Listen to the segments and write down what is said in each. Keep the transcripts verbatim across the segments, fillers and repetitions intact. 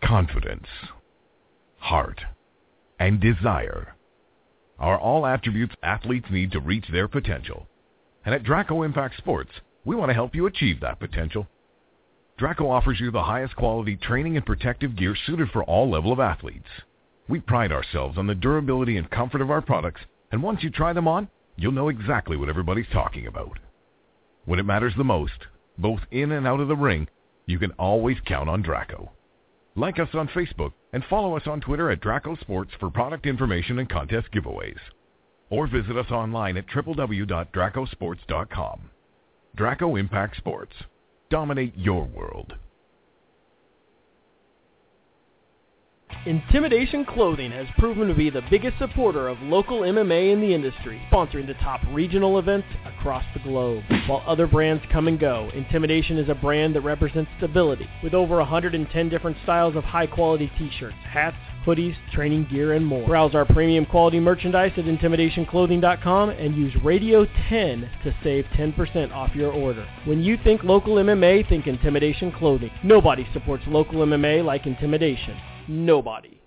confidence, heart, and desire are all attributes athletes need to reach their potential. And at Draco Impact Sports, we want to help you achieve that potential. Draco offers you the highest quality training and protective gear suited for all level of athletes. We pride ourselves on the durability and comfort of our products, and once you try them on, you'll know exactly what everybody's talking about. When it matters the most, both in and out of the ring, you can always count on Draco. Like us on Facebook and follow us on Twitter at Draco Sports for product information and contest giveaways. Or visit us online at w w w dot draco sports dot com. Draco Impact Sports. Dominate your world. Intimidation Clothing has proven to be the biggest supporter of local M M A in the industry, sponsoring the top regional events across the globe. While other brands come and go, Intimidation is a brand that represents stability, with over one hundred ten different styles of high-quality t-shirts, hats, hoodies, training gear, and more. Browse our premium quality merchandise at intimidation clothing dot com and use Radio ten to save ten percent off your order. When you think local M M A, think Intimidation Clothing. Nobody supports local M M A like Intimidation. Nobody.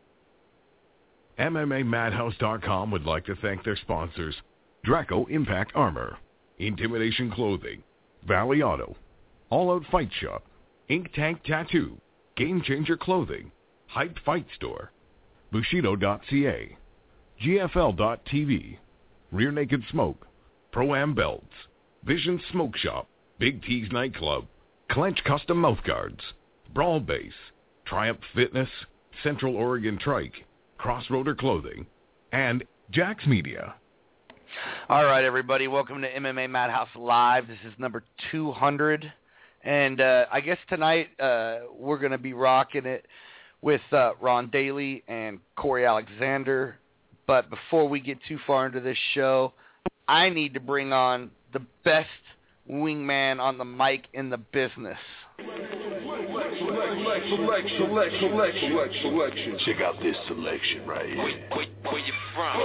M M A Madhouse dot com would like to thank their sponsors, Draco Impact Armor, Intimidation Clothing, Valley Auto, All Out Fight Shop, Ink Tank Tattoo, Game Changer Clothing, Hype Fight Store, Bushido dot c a, G F L dot t v, Rear Naked Smoke, Pro-Am Belts, Vision Smoke Shop, Big T's Nightclub, Clench Custom Mouthguards, Brawl Base, Triumph Fitness, Central Oregon Trike, Crossroader Clothing, and Jax Media. All right, everybody. Welcome to M M A Madhouse Live. This is number two hundred. And uh, I guess tonight uh, we're going to be rocking it with uh, Ron Daly and Corey Alexander. But before we get too far into this show, I need to bring on the best wingman on the mic in the business. Select, select, select, select, select, selection. Check out this selection right here. Where, where, where you from?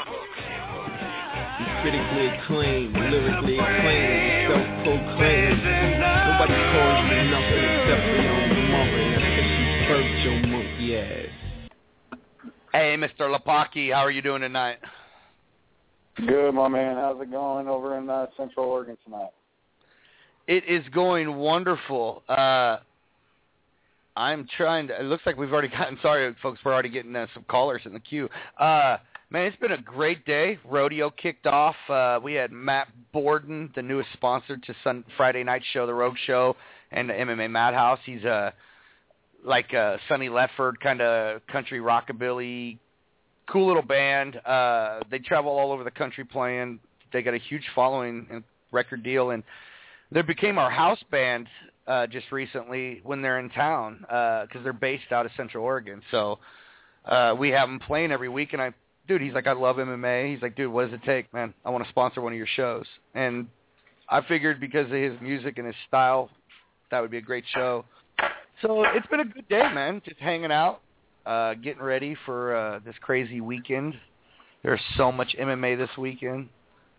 Critically acclaimed, lyrically acclaimed, self-proclaimed. Nobody calls you nothing except for your mother, and that's because she birthed your monkey ass. Hey, Mister Lapaki, how are you doing tonight? Good, my man. How's it going over in uh, Central Oregon tonight? It is going wonderful. Uh, I'm trying to, it looks like we've already gotten, sorry folks, we're already getting uh, some callers in the queue. Uh, man, it's been a great day. Rodeo kicked off. Uh, we had Matt Borden, the newest sponsor to Sun, Friday Night Show, The Rogue Show, and the M M A Madhouse. He's a, like a Sonny Lefford kind of country rockabilly, cool little band. Uh, they travel all over the country playing. They got a huge following and record deal, and they became our house band uh, just recently when they're in town because uh, they're based out of Central Oregon. So uh, we have them playing every week, and I, dude, he's like, I love M M A. He's like, dude, what does it take, man? I want to sponsor one of your shows. And I figured because of his music and his style, that would be a great show. So it's been a good day, man, just hanging out, uh, getting ready for uh, this crazy weekend. There's so much M M A this weekend.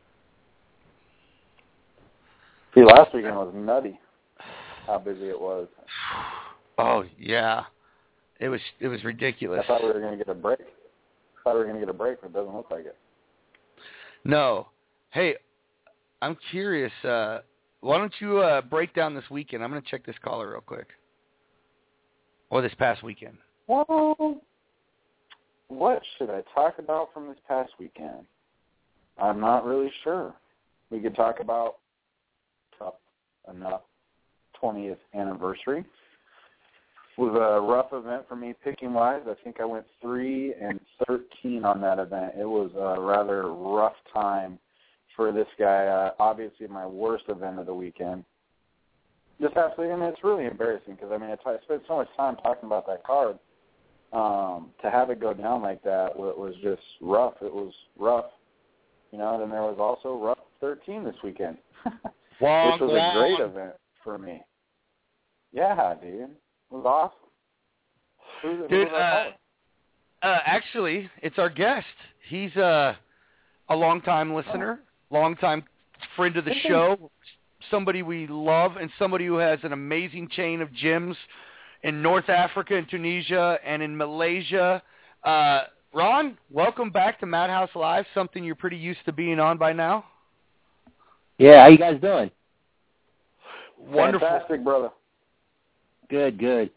See, last weekend was nutty. How busy it was. Oh yeah, it was. It was ridiculous. I thought we were going to get a break. I thought we were going to get a break, but it doesn't look like it. No. Hey, I'm curious. Uh, why don't you uh, break down this weekend? I'm going to check this caller real quick. Or this past weekend. Well, what should I talk about from this past weekend? I'm not really sure. We could talk about tough enough twentieth anniversary. It was a rough event for me picking wise. I think I went three and thirteen on that event. It was a rather rough time for this guy. Uh, obviously, my worst event of the weekend. Just absolutely, and it's really embarrassing because I mean, I, I spent so much time talking about that card. Um, to have it go down like that was just rough. It was rough, you know. And then there was also rough thirteen this weekend, Wong, which was wong. a great event for me. Yeah, dude, it was awesome. Who's, dude, who's uh, uh, actually, it's our guest. He's uh, a longtime listener, longtime friend of the show. Somebody we love and somebody who has an amazing chain of gyms in North Africa, in Tunisia, and in Malaysia. Uh, Ron, welcome back to Madhouse Live, something you're pretty used to being on by now. Yeah, how you guys doing? Wonderful. Fantastic, brother. Good, good.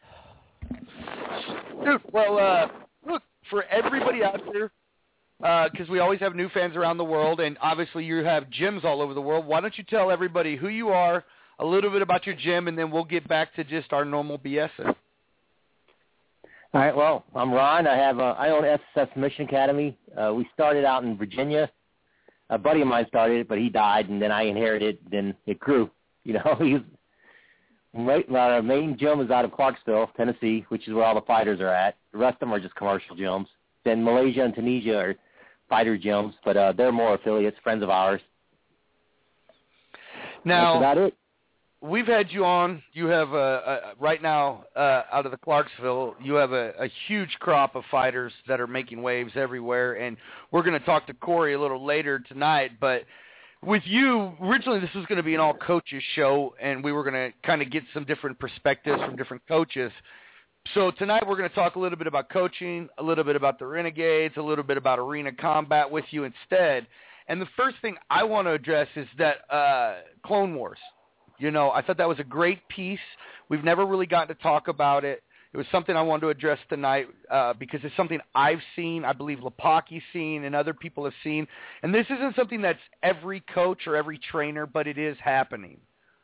Dude, well, uh, look, for everybody out there, because uh, we always have new fans around the world, and obviously you have gyms all over the world, why don't you tell everybody who you are, a little bit about your gym, and then we'll get back to just our normal BSing. All right, well, I'm Ron. I have uh, I own S S S Mission Academy. Uh, we started out in Virginia. A buddy of mine started it, but he died, and then I inherited it, then it grew. You know, he's right, our main gym is out of Clarksville, Tennessee, which is where all the fighters are at. The rest of them are just commercial gyms. Then Malaysia and Tunisia are fighter gyms, but uh, they're more affiliates, friends of ours. Now, that's about it. We've had you on. You have, a, a, right now, uh, out of the Clarksville, you have a, a huge crop of fighters that are making waves everywhere, and we're going to talk to Corey a little later tonight, but with you, originally this was going to be an all-coaches show, and we were going to kind of get some different perspectives from different coaches. So tonight we're going to talk a little bit about coaching, a little bit about the Renegades, a little bit about arena combat with you instead. And the first thing I want to address is that uh, Clone Wars. You know, I thought that was a great piece. We've never really gotten to talk about it. It was something I wanted to address tonight uh, because it's something I've seen, I believe Lepaki's seen, and other people have seen. And this isn't something that's every coach or every trainer, but it is happening.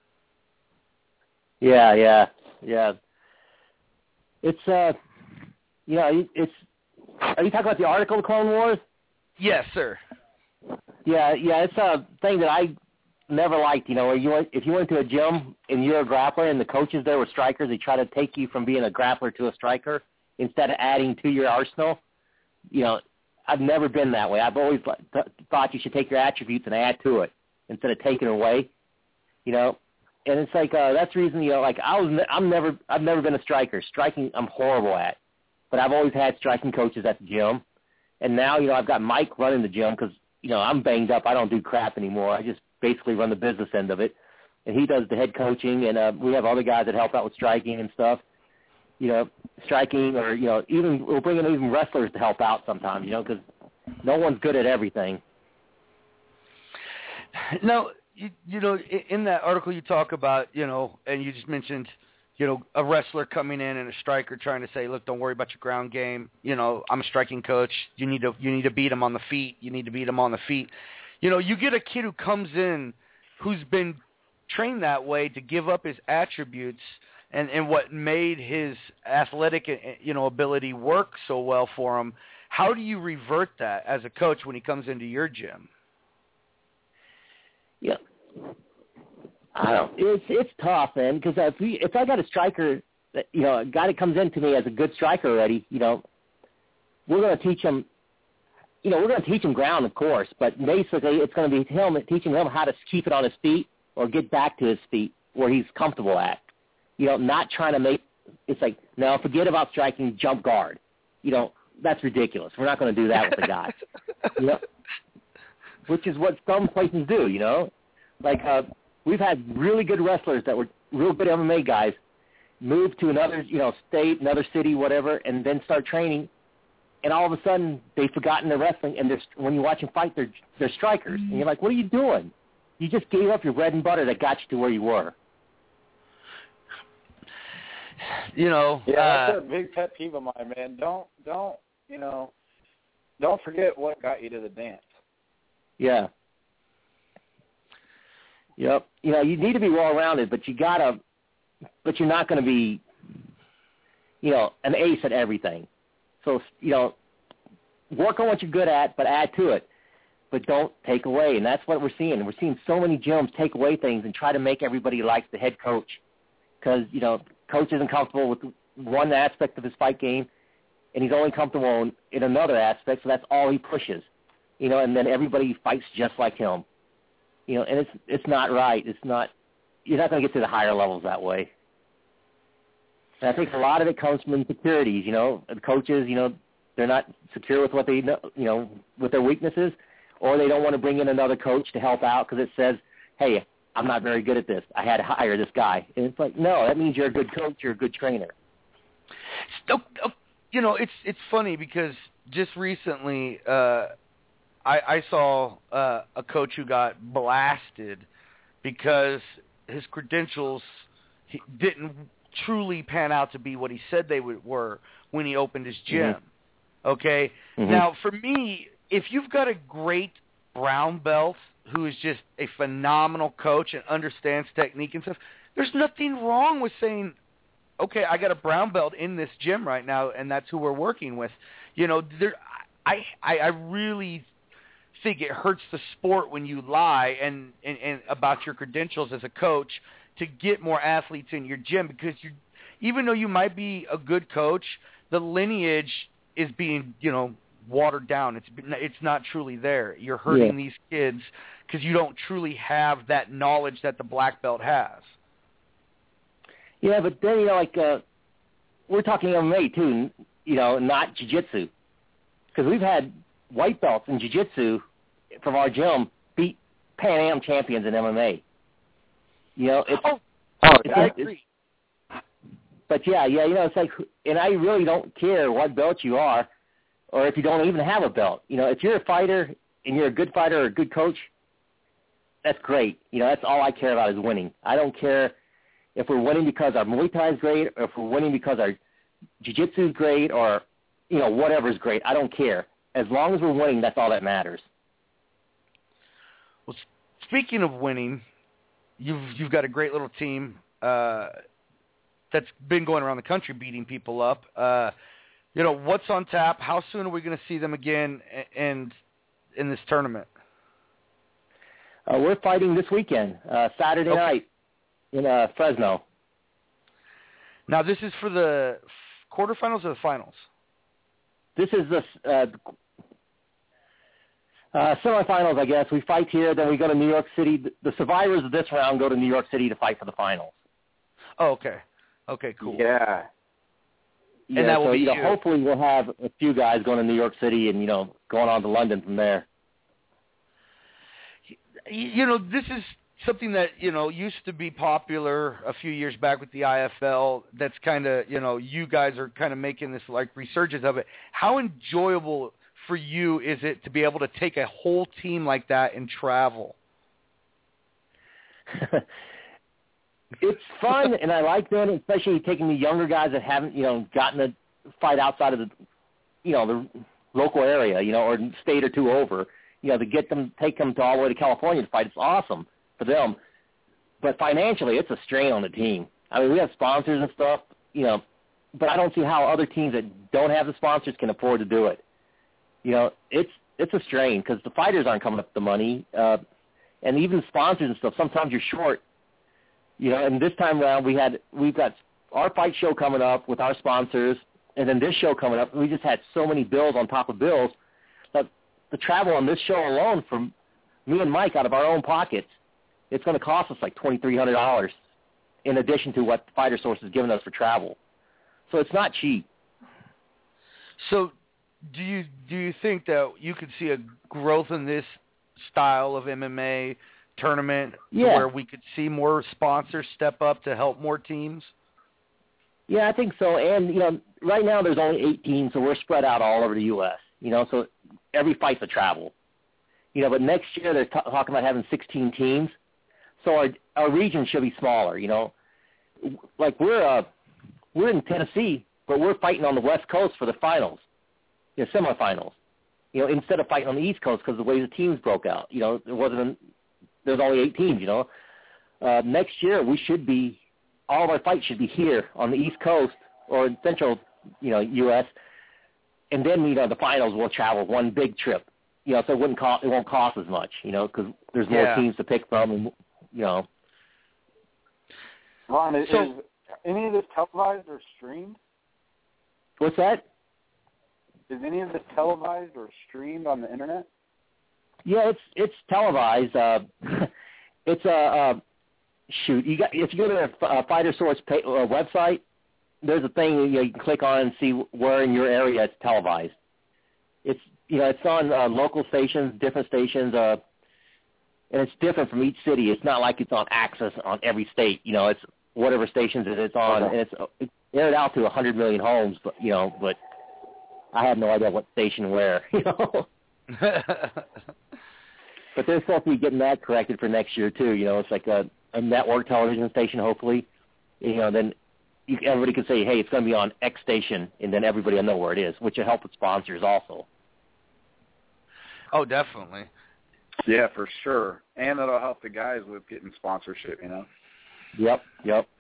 Yeah, yeah, yeah. It's, uh, you know, it's, are you talking about the article, The Clone Wars? Yes, sir. Yeah, yeah, it's a thing that I never liked, you know, where you went, if you went to a gym and you're a grappler and the coaches there were strikers, they try to take you from being a grappler to a striker instead of adding to your arsenal. You know, I've never been that way. I've always th- thought you should take your attributes and add to it instead of taking away, you know. And it's like, uh, that's the reason, you know, like I was, I'm never, I've never been a striker. Striking, I'm horrible at, but I've always had striking coaches at the gym. And now, you know, I've got Mike running the gym because, you know, I'm banged up. I don't do crap anymore. I just basically run the business end of it, and he does the head coaching, and uh, we have other guys that help out with striking and stuff, you know, striking, or, you know, even we'll bring in even wrestlers to help out sometimes, you know, because no one's good at everything. Now, you, you know, in that article you talk about, you know, and you just mentioned, you know, a wrestler coming in and a striker trying to say, look, don't worry about your ground game. You know, I'm a striking coach. You need to you need to beat him on the feet. You need to beat him on the feet. You know, you get a kid who comes in who's been trained that way to give up his attributes and, and what made his athletic, you know, ability work so well for him. How do you revert that as a coach when he comes into your gym? Yeah. I don't. It's it's tough, man. Because if we, if I got a striker, that, you know, a guy that comes into me as a good striker already, you know, we're going to teach him. You know, we're going to teach him ground, of course, but basically it's going to be him teaching him how to keep it on his feet or get back to his feet where he's comfortable at. You know, not trying to make. It's like, no, forget about striking, jump guard. You know, that's ridiculous. We're not going to do that with the guy. You know, which is what some places do. You know, like. Uh, We've had really good wrestlers that were real good M M A guys move to another, you know, state, another city, whatever, and then start training, and all of a sudden they've forgotten their wrestling, and they're, when you watch them fight, they're, they're strikers. And you're like, what are you doing? You just gave up your bread and butter that got you to where you were. You know. Yeah, uh, that's a big pet peeve of mine, man. Don't, don't, you know, don't forget what got you to the dance. Yeah. Yep. You know, you need to be well-rounded, but you gotta, but you're not going to be, you know, an ace at everything. So, you know, work on what you're good at, but add to it. But don't take away, and that's what we're seeing. We're seeing so many gyms take away things and try to make everybody like the head coach because, you know, coach isn't comfortable with one aspect of his fight game, and he's only comfortable in, in another aspect, so that's all he pushes. You know, and then everybody fights just like him. You know, and it's it's not right. It's not. You're not going to get to the higher levels that way. And I think a lot of it comes from insecurities. You know, the coaches. You know, they're not secure with what they know. You know, with their weaknesses, or they don't want to bring in another coach to help out because it says, "Hey, I'm not very good at this. I had to hire this guy. And it's like, no, that means you're a good coach. You're a good trainer. So, you know, it's it's funny because just recently uh, I, I saw uh, a coach who got blasted because his credentials he didn't truly pan out to be what he said they would, were when he opened his gym. Mm-hmm. Okay? Mm-hmm. Now, for me, if you've got a great brown belt who is just a phenomenal coach and understands technique and stuff, there's nothing wrong with saying, okay, I got a brown belt in this gym right now, and that's who we're working with. You know, there, I, I, I really think it hurts the sport when you lie and, and, and about your credentials as a coach to get more athletes in your gym, because you, even though you might be a good coach, the lineage is being, you know, watered down. It's it's not truly there. You're hurting yeah. these kids because you don't truly have that knowledge that the black belt has. Yeah, but then, you know, like, uh, we're talking M M A too, you know, not jiu-jitsu. Because we've had white belts in jiu-jitsu from our gym beat Pan Am champions in M M A. You know, it's... Oh, oh it's, I it's, agree. But, yeah, yeah, you know, it's like, and I really don't care what belt you are or if you don't even have a belt. You know, if you're a fighter and you're a good fighter or a good coach, that's great. You know, that's all I care about is winning. I don't care if we're winning because our Muay Thai is great, or if we're winning because our jiu-jitsu is great, or, you know, whatever is great. I don't care. As long as we're winning, that's all that matters. Well, speaking of winning, you've you've got a great little team uh, that's been going around the country beating people up. Uh, you know, what's on tap? How soon are we going to see them again and in this tournament? Uh, we're fighting this weekend, uh, Saturday okay. night in uh, Fresno. Now, this is for the quarterfinals or the finals? This is the uh, uh, semifinals, I guess. We fight here, then we go to New York City. The survivors of this round go to New York City to fight for the finals. Oh, okay. Okay, cool. Yeah. Yeah, and that will so, be you know, you. hopefully we'll have a few guys going to New York City and, you know, going on to London from there. You know, this is something that, you know, used to be popular a few years back with the I F L. That's kind of, you know, you guys are kind of making this, like, resurgence of it. How enjoyable for you is it to be able to take a whole team like that and travel? It's fun, and I like doing it, especially taking the younger guys that haven't, you know, gotten to fight outside of the, you know, the local area, you know, or state or two over, you know, to get them, take them to all the way to California to fight. It's awesome for them. But financially, it's a strain on the team. I mean, we have sponsors and stuff, you know, but I don't see how other teams that don't have the sponsors can afford to do it. You know, it's it's a strain because the fighters aren't coming up with the money, uh, and even sponsors and stuff. Sometimes you're short. You know, and this time around we had we've got our fight show coming up with our sponsors, and then this show coming up. We just had so many bills on top of bills. But the travel on this show alone, from me and Mike out of our own pockets, it's going to cost us like twenty-three hundred dollars, in addition to what Fighter Source has given us for travel. So it's not cheap. So, do you do you think that you could see a growth in this style of M M A tournament yeah. where we could see more sponsors step up to help more teams? Yeah, I think so. And, you know, right now there's only eight teams, so we're spread out all over the U S, you know, so every fight's a travel. You know, but next year they're t- talking about having sixteen teams, so our, our region should be smaller, you know. Like, we're uh, we're in Tennessee, but we're fighting on the West Coast for the finals, you know, semifinals, you know, instead of fighting on the East Coast because of the way the teams broke out. You know, there wasn't a, there's only eight teams, you know. Uh, next year we should be, all of our fights should be here on the East Coast or in central, you know, U S, and then, you know, the finals will travel one big trip, you know, so it wouldn't cost, it won't cost as much, you know, because there's more yeah. teams to pick from, and, you know. Ron, is, so, is any of this televised or streamed? What's that? Is any of this televised or streamed on the internet? Yeah, it's it's televised. Uh, it's a uh, uh, shoot. You got if you go to the uh, Fighter Source pay, uh, website, there's a thing you, know, you can click on and see where in your area it's televised. It's you know it's on uh, local stations, different stations. Uh, and it's different from each city. It's not like it's on Access on every state. You know, it's whatever stations that it's on, and it's, it's aired out to one hundred million homes, but, you know, but I have no idea what station where, you know. But they're supposed to be getting that corrected for next year, too. You know, it's like a, a network television station, hopefully. You know, then you, everybody can say, hey, it's going to be on X station, and then everybody will know where it is, which will help with sponsors also. Oh, definitely. Yeah, for sure. And it'll help the guys with getting sponsorship, you know. Yep, yep.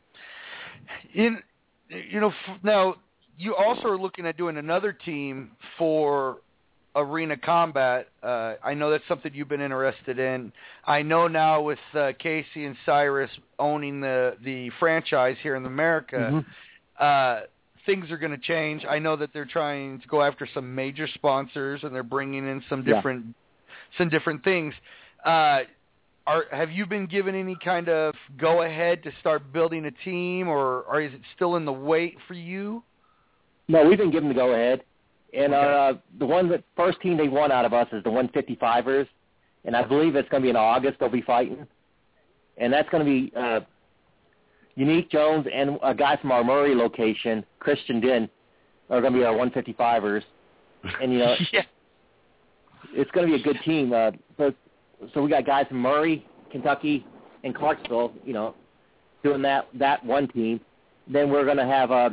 In, you know, now you also are looking at doing another team for Arena Combat. Uh, I know that's something you've been interested in. I know now with uh, Casey and Cyrus owning the, the franchise here in America, mm-hmm. uh, things are going to change. I know that they're trying to go after some major sponsors, and they're bringing in some different yeah. some different things. Uh, are have you been given any kind of go-ahead to start building a team, or, or is it still in the wait for you? No, we've been given the go-ahead. And okay. uh, the one that first team they won out of us is the one fifty-fivers, and I believe it's going to be in August they'll be fighting. And that's going to be uh, Unique Jones and a guy from our Murray location, Christian Din, are going to be our one fifty-fivers. And, you know, yeah. it's going to be a good team. Uh, so, so we got guys from Murray, Kentucky, and Clarksville, you know, doing that, that one team. Then we're going to have uh,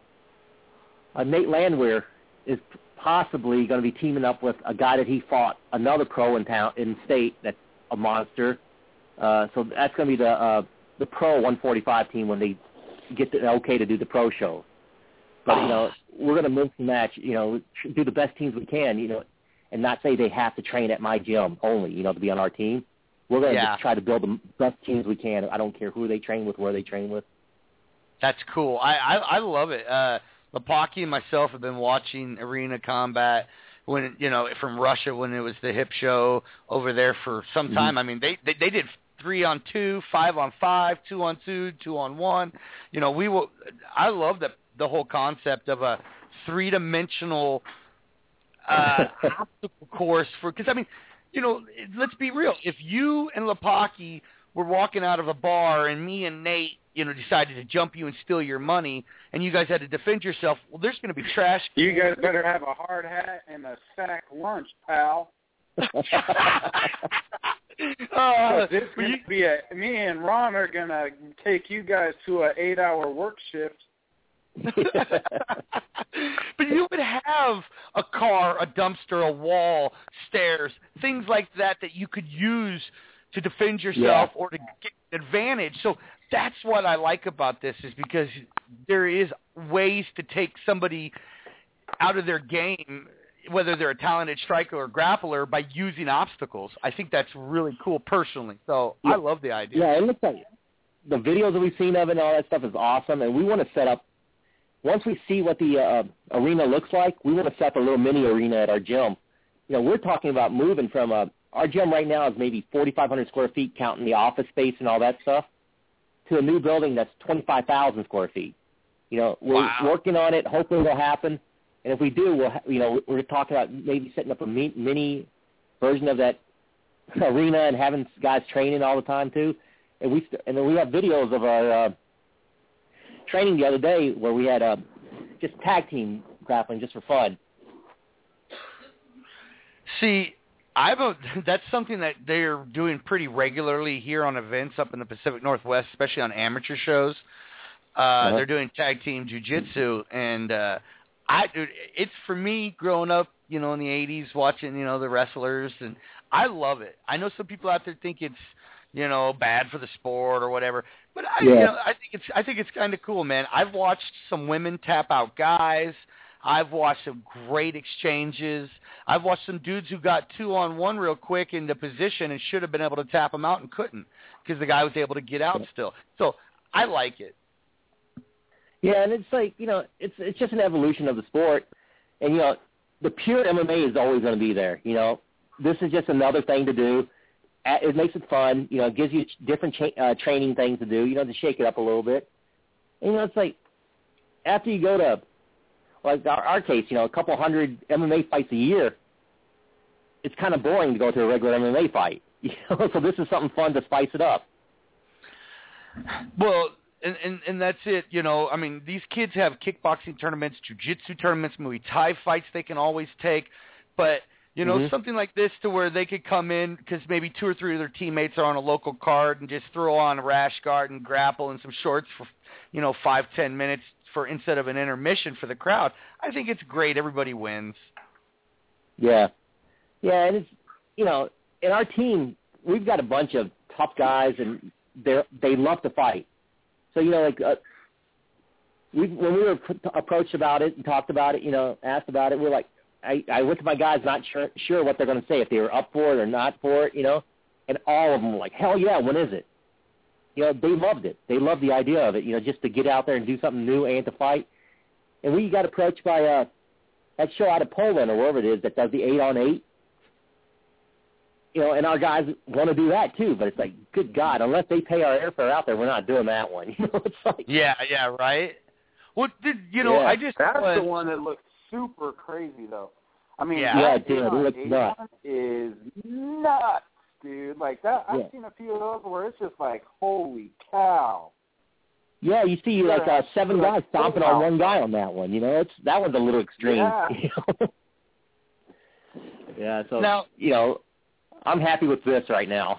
uh, Nate Landwehr is possibly going to be teaming up with a guy that he fought, another pro in town in state that's a monster. Uh, so that's going to be the uh, the pro one forty-five team when they get the okay to do the pro show. But you know, we're going to mix and match. You know, do the best teams we can. You know, and not say they have to train at my gym only. You know, to be on our team. We're going to yeah. just try to build the best teams we can. I don't care who they train with, where they train with. That's cool. I I, I love it. Uh, Lepaki and myself have been watching Arena Combat when you know from Russia when it was the hip show over there for some time. Mm-hmm. I mean, they, they they did three on two, five on five, two on two, two on one. You know, we will. I love the the whole concept of a three dimensional uh, obstacle course for because I mean, you know, let's be real. If you and Lepaki were walking out of a bar and me and Nate, you know, decided to jump you and steal your money, and you guys had to defend yourself, well, there's going to be trash. You guys better have a hard hat and a sack lunch, pal. uh, this is going to be a, me and Ron are going to take you guys to an eight-hour work shift. But you would have a car, a dumpster, a wall, stairs, things like that that you could use to defend yourself yeah. or to get advantage. So that's what I like about this is because there is ways to take somebody out of their game, whether they're a talented striker or grappler, by using obstacles. I think that's really cool personally. So yeah. I love the idea. Yeah, it looks like the videos that we've seen of it and all that stuff is awesome, and we want to set up, once we see what the uh, arena looks like, we want to set up a little mini arena at our gym. You know, we're talking about moving from a Our gym right now is maybe forty-five hundred square feet, counting the office space and all that stuff, to a new building that's twenty-five thousand square feet. You know, we're wow. working on it. Hopefully it'll happen. And if we do, we'll, you know, we're talking about maybe setting up a mini version of that arena and having guys training all the time too. And we and then we have videos of our uh, training the other day where we had uh, just tag team grappling just for fun. See. I've a, that's something that they're doing pretty regularly here on events up in the Pacific Northwest, especially on amateur shows. Uh, uh-huh. They're doing tag team jiu-jitsu, and uh, I, dude, it's for me growing up, you know, in the eighties, watching, you know, the wrestlers, and I love it. I know some people out there think it's, you know, bad for the sport or whatever, but I, yeah. you know, I think it's, I think it's kind of cool, man. I've watched some women tap out guys. I've watched some great exchanges. I've watched some dudes who got two-on-one real quick into position and should have been able to tap them out and couldn't because the guy was able to get out still. So I like it. Yeah, and it's like, you know, it's it's just an evolution of the sport. And, you know, the pure M M A is always going to be there. You know, this is just another thing to do. It makes it fun. You know, it gives you different cha- uh, training things to do, you know, to shake it up a little bit. And, you know, it's like after you go to, like our, our case, you know, a couple hundred M M A fights a year, it's kind of boring to go to a regular M M A fight. You know, so this is something fun to spice it up. Well, and, and and that's it. You know, I mean, these kids have kickboxing tournaments, jiu-jitsu tournaments, Muay Thai fights they can always take. But, you know, Mm-hmm. something like this to where they could come in because maybe two or three of their teammates are on a local card and just throw on a rash guard and grapple and some shorts for, you know, five, ten minutes for instead of an intermission for the crowd. I think it's great. Everybody wins. Yeah. Yeah, and it's, you know, in our team, we've got a bunch of tough guys, and they they love to fight. So, you know, like uh, we when we were p- approached about it and talked about it, you know, asked about it, we're like, I, I went to my guys not sure, sure what they're going to say, if they were up for it or not for it, you know, and all of them were like, hell yeah, when is it? You know, they loved it. They loved the idea of it, you know, just to get out there and do something new and to fight. And we got approached by uh, that show out of Poland or wherever it is that does the eight on eight. You know, and our guys want to do that too, but it's like, good God, unless they pay our airfare out there, we're not doing that one. You know, it's like, Yeah, yeah, right. Well, did, you know, Yeah. I just That's was, the one that looks super crazy, though. I mean, Yeah. Yeah, that dude, it looks eight nuts. one is nuts, dude. Like that, I've Yeah. seen a few of those where it's just like, holy cow. yeah, you see like uh, seven Yeah. guys stomping on one guy on that one. You know, it's that one's a little extreme. Yeah. You know? Yeah, so Now- you know, I'm happy with this right now.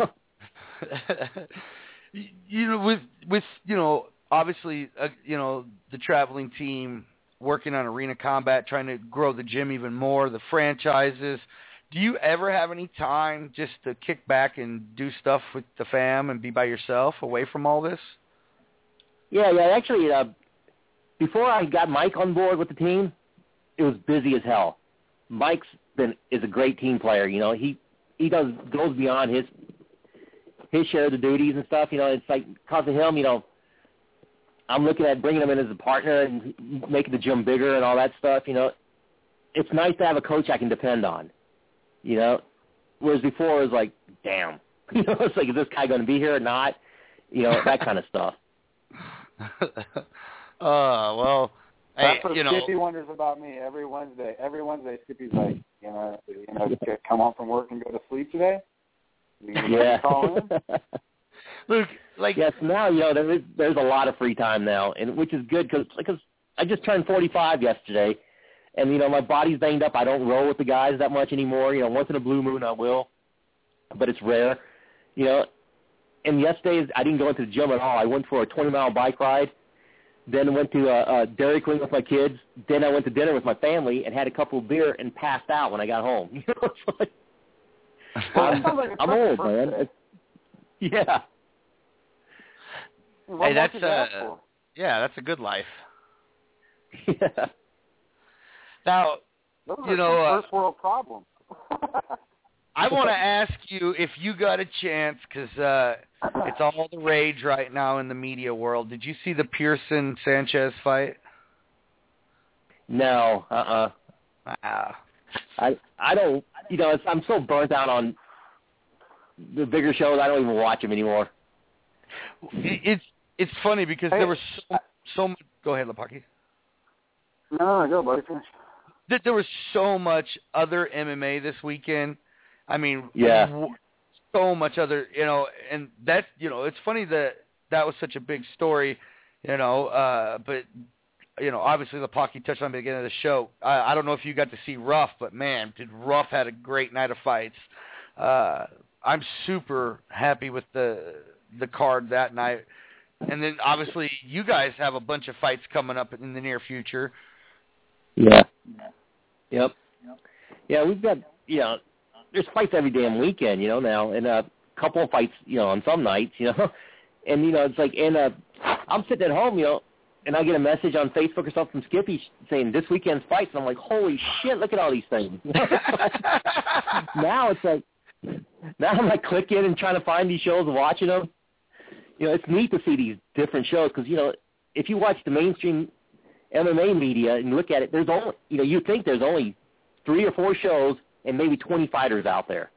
you know, with with you know, obviously, uh, you know, the traveling team working on Arena Combat, trying to grow the gym even more, the franchises. Do you ever have any time just to kick back and do stuff with the fam and be by yourself, away from all this? Yeah, yeah. Actually, uh, before I got Mike on board with the team, it was busy as hell. Mike's been is a great team player. You know, he he does goes beyond his his share of the duties and stuff. You know, it's like because of him, you know, I'm looking at bringing him in as a partner and making the gym bigger and all that stuff. You know, it's nice to have a coach I can depend on. You know, whereas before it was like, damn, you know, it's like, is this guy going to be here or not? You know, that kind of stuff. uh, well, That's hey, what you know, Skippy wonders about me every Wednesday. Every Wednesday, Skippy's like, you know, you know, come home from work and go to sleep today. You gonna Yeah. call in? look, like, Yes, now, you know, there is, there's a lot of free time now, and which is good because because I just turned forty-five yesterday, and, you know, my body's banged up. I don't roll with the guys that much anymore. You know, once in a blue moon I will, but it's rare. You know, and yesterday I didn't go into the gym at all. I went for a twenty-mile bike ride, then went to uh, uh, Dairy Queen with my kids. Then I went to dinner with my family and had a couple of beer and passed out when I got home. You know, it's like, Well, I'm, that sounds like a I'm perfect old, man. birthday. It's, yeah. What hey, more that's could you ask uh, for? yeah, that's a good life. Yeah. Now, Those you are know, some uh, first world problems. I want to ask you if you got a chance, because uh, it's all the rage right now in the media world. Did you see the Pearson-Sanchez fight? No, uh-uh. Ah. I I don't, you know, it's, I'm so burnt out on the bigger shows, I don't even watch them anymore. It, it's it's funny because Hey, there was so, so much. Go ahead, Lapaki. No, no, go, buddy. Finish. There, there was so much other M M A this weekend. I mean, Yeah. w- so much other, you know, and that, you know, it's funny that that was such a big story, you know, uh, but, you know, obviously Lapaki touched on the beginning of the show. I, I don't know if you got to see Ruff, but man, did Ruff had a great night of fights. Uh, I'm super happy with the the card that night. And then obviously you guys have a bunch of fights coming up in the near future. Yeah. Yep. Yeah, we've got, you know, there's fights every damn weekend, you know, now, and a couple of fights, you know, on some nights, you know. And, you know, it's like, and uh, I'm sitting at home, you know, and I get a message on Facebook or something from Skippy saying this weekend's fights, and I'm like, holy shit, look at all these things. Now it's like, now I'm like clicking and trying to find these shows and watching them. You know, it's neat to see these different shows because, you know, if you watch the mainstream M M A media and look at it, there's only, you know, you think there's only three or four shows and maybe twenty fighters out there.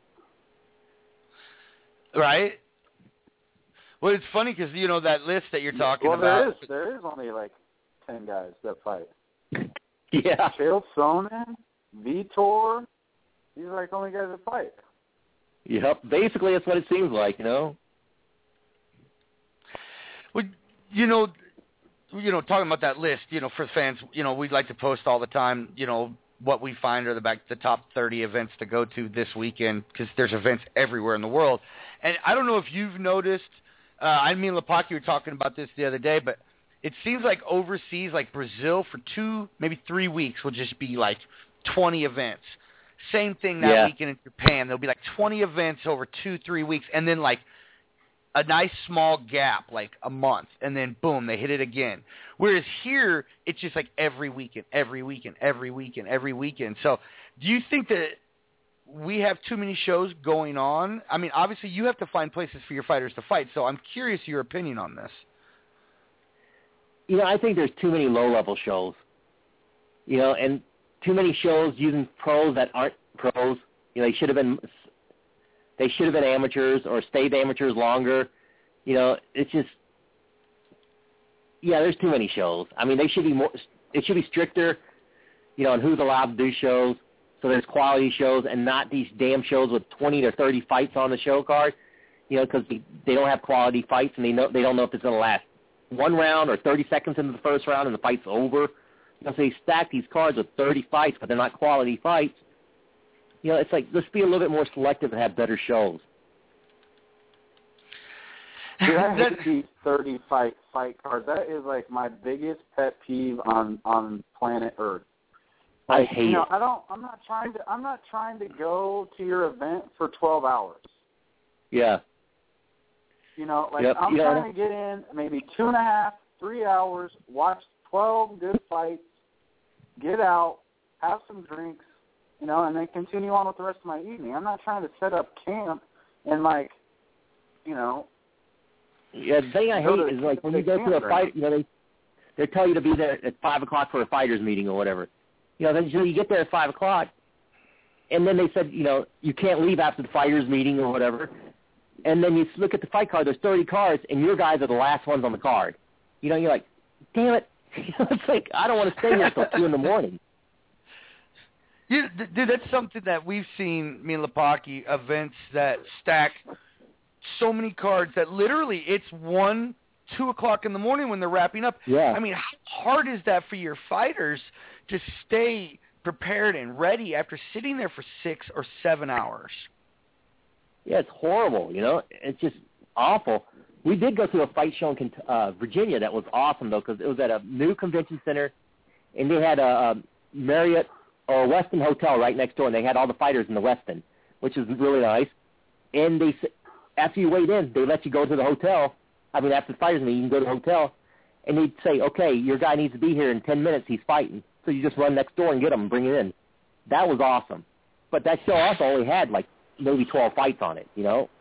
Right? Well, it's funny because, you know, that list that you're talking well, about. there is there is only like ten guys that fight. Yeah. Chael Sonnen, Vitor, these are like the only guys that fight. Yep, basically that's what it seems like, you know. Well, you know, you know, talking about that list, you know, for fans, you know, we like to post all the time, you know, what we find are the back the top thirty events to go to this weekend because there's events everywhere in the world. And I don't know if you've noticed, uh, I mean, Lepaki were talking about this the other day, but it seems like overseas, like Brazil, for two, maybe three weeks will just be like twenty events. Same thing that yeah. weekend in Japan. There'll be like twenty events over two, three weeks, and then like a nice small gap, like a month, and then boom, they hit it again. Whereas here, it's just like every weekend, every weekend, every weekend, every weekend. So do you think that we have too many shows going on? I mean, obviously you have to find places for your fighters to fight, so I'm curious your opinion on this. You know, I think there's too many low-level shows, you know, and too many shows using pros that aren't pros. You know, they should have been they should have been amateurs or stayed amateurs longer. You know, it's just, yeah, there's too many shows. I mean, they should be more, it should be stricter, you know, on who's allowed to do shows. So there's quality shows and not these damn shows with twenty to thirty fights on the show card, you know, because they, they don't have quality fights and they know they don't know if it's going to last one round or thirty seconds into the first round and the fight's over. You know, so they stack these cards with thirty fights, but they're not quality fights. You know, it's like, let's be a little bit more selective and have better shows. Dude, I hate these thirty fight fight cards. That is like my biggest pet peeve on on planet Earth. Like, I hate you know, it. I don't. I'm not trying to. I'm not trying to go to your event for twelve hours. Yeah. You know, like Yep. I'm Yeah. trying to get in maybe two and a half, three hours, watch twelve good fights, get out, have some drinks, you know, and then continue on with the rest of my evening. I'm not trying to set up camp and like, you know. Yeah, the thing I go hate to is like when you the go to a campground. fight, you know, they they tell you to be there at five o'clock for a fighters meeting or whatever. You know, then so you get there at five o'clock, and then they said, you know, you can't leave after the fighters meeting or whatever. And then you look at the fight card, there's thirty cards, and your guys are the last ones on the card. You know, you're like, damn it. It's like, I don't want to stay here until two in the morning. Yeah, dude, that's something that we've seen, me and Lepaki, events that stack so many cards that literally it's one, two o'clock in the morning when they're wrapping up. Yeah. I mean, how hard is that for your fighters to stay prepared and ready after sitting there for six or seven hours? Yeah, it's horrible, you know. It's just awful. We did go to a fight show in Kent- uh, Virginia that was awesome, though, because it was at a new convention center, and they had a, a Marriott or a Westin hotel right next door, and they had all the fighters in the Westin, which is really nice. And they, after you weighed in, they let you go to the hotel. I mean, after the fighters meeting, you can go to the hotel, and they'd say, okay, your guy needs to be here in ten minutes. He's fighting. So you just run next door and get him and bring it in. That was awesome. But that show also only had, like, maybe twelve fights on it, you know?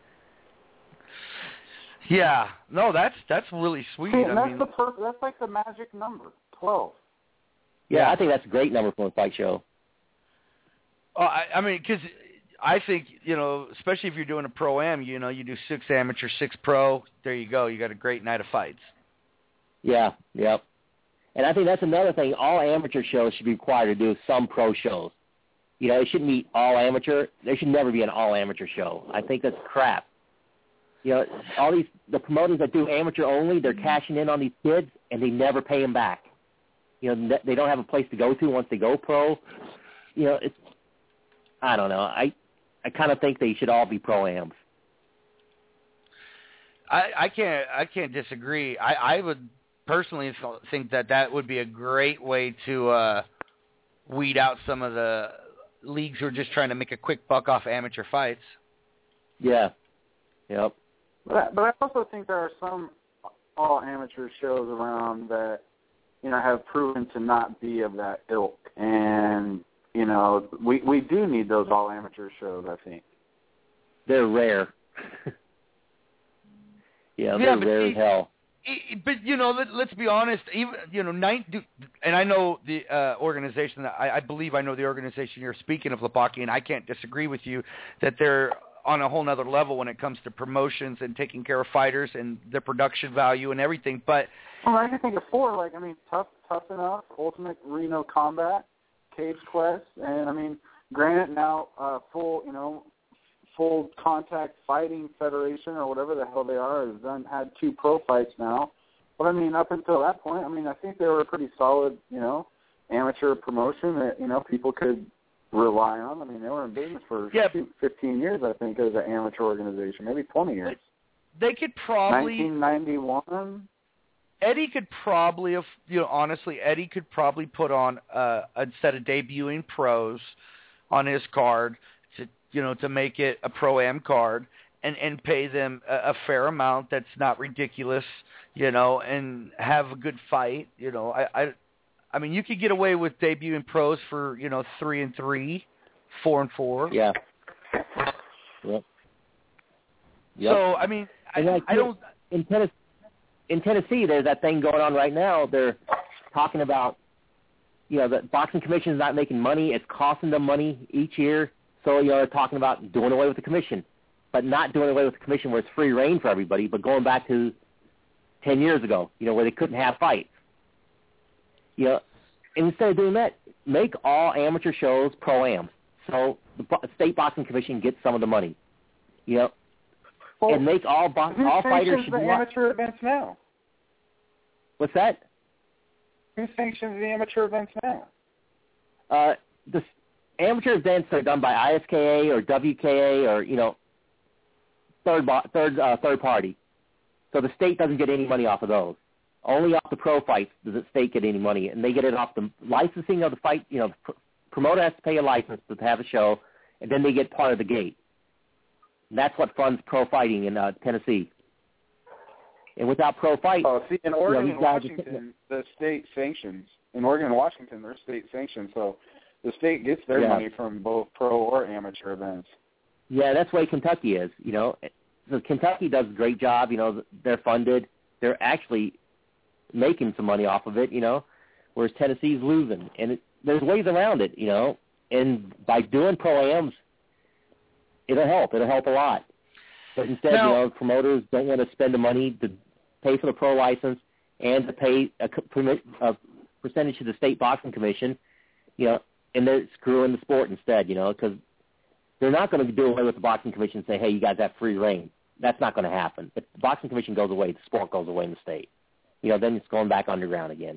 Yeah. No, that's that's really sweet. See, I that's mean, the per- that's like the magic number, twelve. Yeah, Yeah. I think that's a great number for a fight show. oh, I, I mean, because I think, you know, especially if you're doing a pro-am, you know, you do six amateur, six pro, there you go. You got a great night of fights. Yeah, yep. And I think that's another thing. All amateur shows should be required to do some pro shows. You know, it shouldn't be all amateur. There should never be an all amateur show. I think that's crap. You know, all these the promoters that do amateur only, they're cashing in on these kids, and they never pay them back. You know, they don't have a place to go to once they go pro. You know, it's I don't know. I I kind of think they should all be pro-ams. I, I can't I can't disagree. I, I would personally think that that would be a great way to uh, weed out some of the leagues who are just trying to make a quick buck off amateur fights. Yeah. Yep. But I, but I also think there are some all amateur shows around that, you know, have proven to not be of that ilk. And, you know, we, we do need those all amateur shows, I think. They're rare. yeah, Yeah, they're but rare see- as hell. It- But you know, let, let's be honest. Even you know, nine, and I know the uh, organization. That I, I believe I know the organization you're speaking of, Lepaki, and I can't disagree with you that they're on a whole nother level when it comes to promotions and taking care of fighters and their production value and everything. But Well, I can think of four, like, I mean, Tough Tough Enough, Ultimate Reno Combat, Cage Quest, and, I mean, granted now uh, full, you know, full contact fighting federation or whatever the hell they are has done had two pro fights now. But I mean, up until that point, I mean, I think they were a pretty solid, you know, amateur promotion that, you know, people could rely on. I mean, they were in business for yeah. fifteen years, I think, as an amateur organization, maybe twenty years. They could probably nineteen ninety-one. Eddie could probably, have, you know, honestly, Eddie could probably put on uh, instead of debuting pros on his card to, you know, to make it a pro-am card and and pay them a, a fair amount that's not ridiculous, you know, and have a good fight. You know, I, I, I mean, you could get away with debuting pros for, you know, three and three, four and four. Yeah. Yep. Yep. So I mean, I, I, I don't. In Tennessee, in Tennessee, there's that thing going on right now. They're talking about, you know, the boxing commission is not making money. It's costing them money each year. So, you know, they're talking about doing away with the commission, but not doing away with the commission where it's free reign for everybody, but going back to ten years ago, you know, where they couldn't have fights. You know, instead of doing that, make all amateur shows pro-am. So the bo- state boxing commission gets some of the money. You know, well, and make all bo- who all fighters should the be amateur events now? What's that? Who sanctions the amateur events now? Uh, the amateur events are done by I S K A or W K A or, you know, third bo- third uh, third party. So the state doesn't get any money off of those. Only off the pro fights does the state get any money, and they get it off the licensing of the fight. You know, the pr- promoter has to pay a license to have a show, and then they get part of the gate. And that's what funds pro fighting in uh, Tennessee. And without pro fight, oh, see, in Oregon you know, and Washington, the state sanctions. In Oregon and Washington, they're state sanctioned, so the state gets their yeah. money from both pro or amateur events. Yeah, that's the way Kentucky is. You know, so Kentucky does a great job. You know, they're funded. They're actually making some money off of it. You know, whereas Tennessee's losing, and it, there's ways around it. You know, and by doing pro-ams, it'll help. It'll help a lot. But instead, now, you know, promoters don't want to spend the money to pay for the pro license and to pay a, a percentage to the state boxing commission, you know, and they're screwing the sport instead, you know, because they're not going to do away with the boxing commission and say, hey, you guys have free reign. That's not going to happen. If the boxing commission goes away, the sport goes away in the state. You know, then it's going back underground again.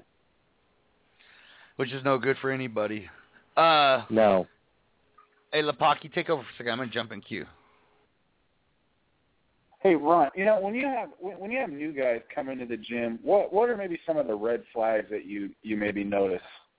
Which is no good for anybody. Uh, no. Hey, Lapaki, take over for a second. I'm going to jump in queue. Hey, Ron, you know, when you have when you have new guys come into the gym, what what are maybe some of the red flags that you, you maybe notice?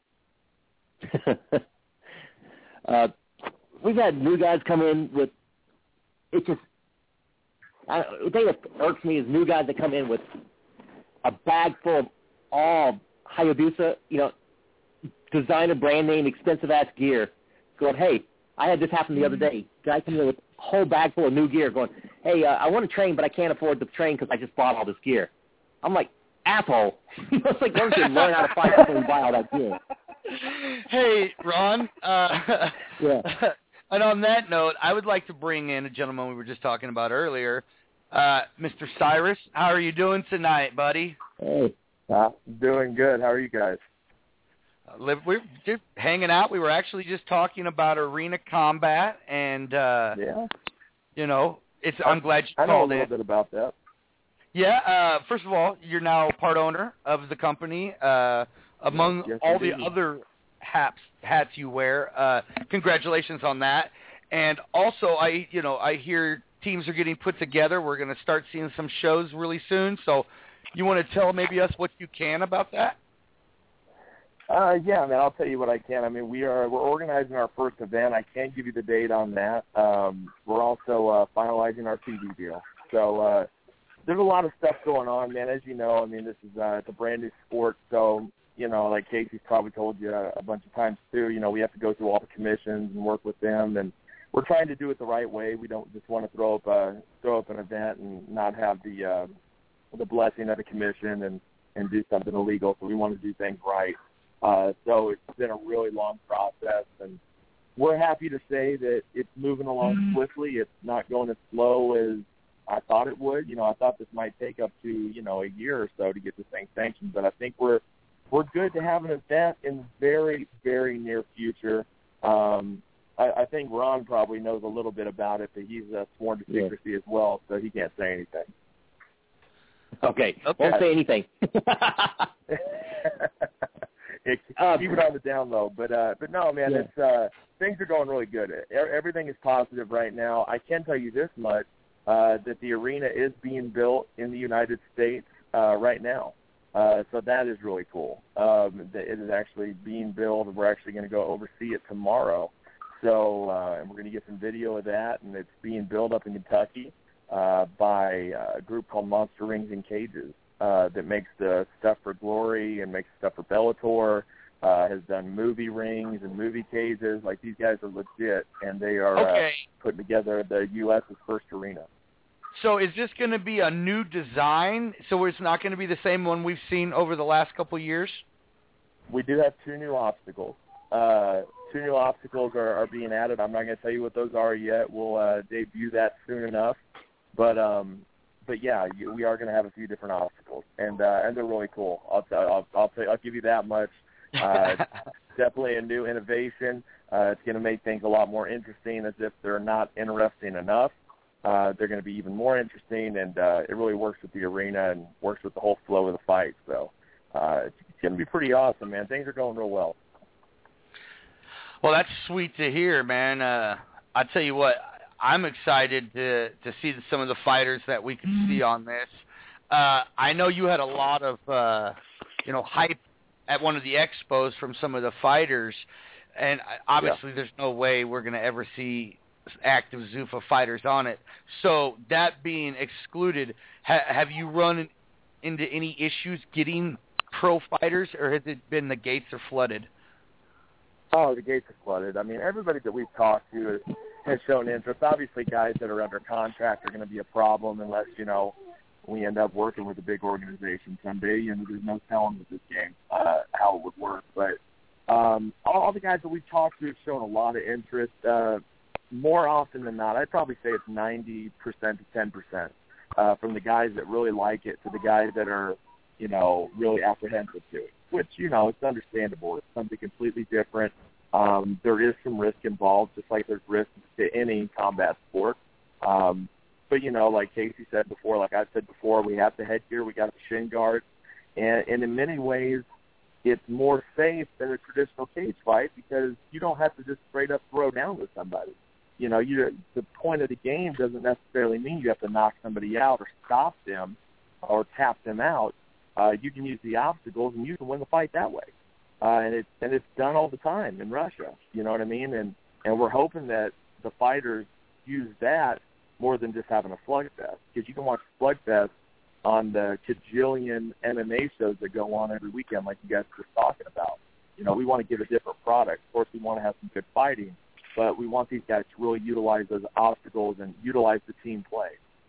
uh, we've had new guys come in with, it's just, I, the thing that irks me is new guys that come in with a bag full of all Hayabusa, you know, designer, brand name, expensive-ass gear, going, hey, I had this happen the other day. Guy comes in with a whole bag full of new gear going, hey, uh, I want to train, but I can't afford to train because I just bought all this gear. I'm like, asshole. It's like, don't you learn how to fight before you buy all that gear. Hey, Ron. Uh, yeah. And on that note, I would like to bring in a gentleman we were just talking about earlier, uh, Mister Cyrus. How are you doing tonight, buddy? Hey, uh, doing good. How are you guys? Uh, we're just hanging out. We were actually just talking about arena combat, and uh, yeah, you know, it's. I'm glad you I called know a little in. bit about that. Yeah. Uh, first of all, you're now part owner of the company. Uh, among yes, yes, all indeed. the other hats hats you wear, uh, congratulations on that. And also, I you know I hear teams are getting put together. We're going to start seeing some shows really soon. So, you want to tell maybe us what you can about that? Uh, yeah, I mean, I'll tell you what I can. I mean, we are we're organizing our first event. I can't give you the date on that. Um, we're also uh, finalizing our T V deal. So uh, there's a lot of stuff going on, man. As you know, I mean, this is uh, it's a brand new sport. So you know, like Casey's probably told you a, a bunch of times too. You know, we have to go through all the commissions and work with them, and we're trying to do it the right way. We don't just want to throw up a throw up an event and not have the uh, the blessing of the commission and and do something illegal. So we want to do things right. Uh, so it's been a really long process, and we're happy to say that it's moving along mm-hmm. swiftly. It's not going as slow as I thought it would. You know, I thought this might take up to, you know, a year or so to get this thing sanctioned, but I think we're we're good to have an event in the very, very near future. Um, I, I think Ron probably knows a little bit about it, but he's uh, sworn to secrecy yeah. as well, so he can't say anything. Okay, okay. Won't say anything. it, um, keep it on the down low, but uh, but no, man, yeah. it's uh, things are going really good. Everything is positive right now. I can tell you this much: uh, that the arena is being built in the United States uh, right now. Uh, so that is really cool. Um, it is actually being built, and we're actually going to go oversee it tomorrow. So, uh, and we're going to get some video of that, and it's being built up in Kentucky uh, by a group called Monster Rings and Cages uh, that makes the stuff for Glory and makes stuff for Bellator, uh, has done movie rings and movie cages. Like, these guys are legit, and they are okay. uh, putting together the U S's first arena. So is this going to be a new design? So it's not going to be the same one we've seen over the last couple of years? We do have two new obstacles. Uh, two new obstacles are, are being added. I'm not going to tell you what those are yet. We'll uh, debut that soon enough. But um, but yeah, you, we are going to have a few different obstacles, and uh, and they're really cool. I'll t- I'll I'll, tell, I'll give you that much. Uh, definitely a new innovation. Uh, it's going to make things a lot more interesting. As if they're not interesting enough. Uh, they're going to be even more interesting, and uh, it really works with the arena and works with the whole flow of the fight. So uh, it's, it's going to be pretty awesome, man. Things are going real well. Well, that's sweet to hear, man. Uh, I tell you what, I'm excited to to see some of the fighters that we can see on this. Uh, I know you had a lot of uh, you know hype at one of the expos from some of the fighters, and obviously yeah. there's no way we're going to ever see active Zuffa fighters on it. So that being excluded, ha- have you run into any issues getting pro fighters, or has it been the gates are flooded? Oh, the gates are flooded. I mean, everybody that we've talked to has, has shown interest. Obviously, guys that are under contract are going to be a problem unless, you know, we end up working with a big organization someday. You know, there's no telling with this game uh, how it would work. But um, all, all the guys that we've talked to have shown a lot of interest. Uh, More often than not, I'd probably say it's ninety percent to ten percent uh, from the guys that really like it to the guys that are, you know, really apprehensive to it, which, you know, it's understandable. It's something completely different. Um, there is some risk involved, just like there's risk to any combat sport. Um, but, you know, like Casey said before, like I said before, we have the headgear, we got the shin guards, and, and in many ways, it's more safe than a traditional cage fight because you don't have to just straight up throw down with somebody. You know, you the point of the game doesn't necessarily mean you have to knock somebody out or stop them or tap them out. Uh, you can use the obstacles and you can win the fight that way. Uh, and it's and it's done all the time in Russia. You know what I mean? And and we're hoping that the fighters use that more than just having a slugfest, because you can watch slugfest on the cajillion M M A shows that go on every weekend, like you guys were talking about. You know, we want to give a different product. Of course, we want to have some good fighting. But we want these guys to really utilize those obstacles and utilize the team play.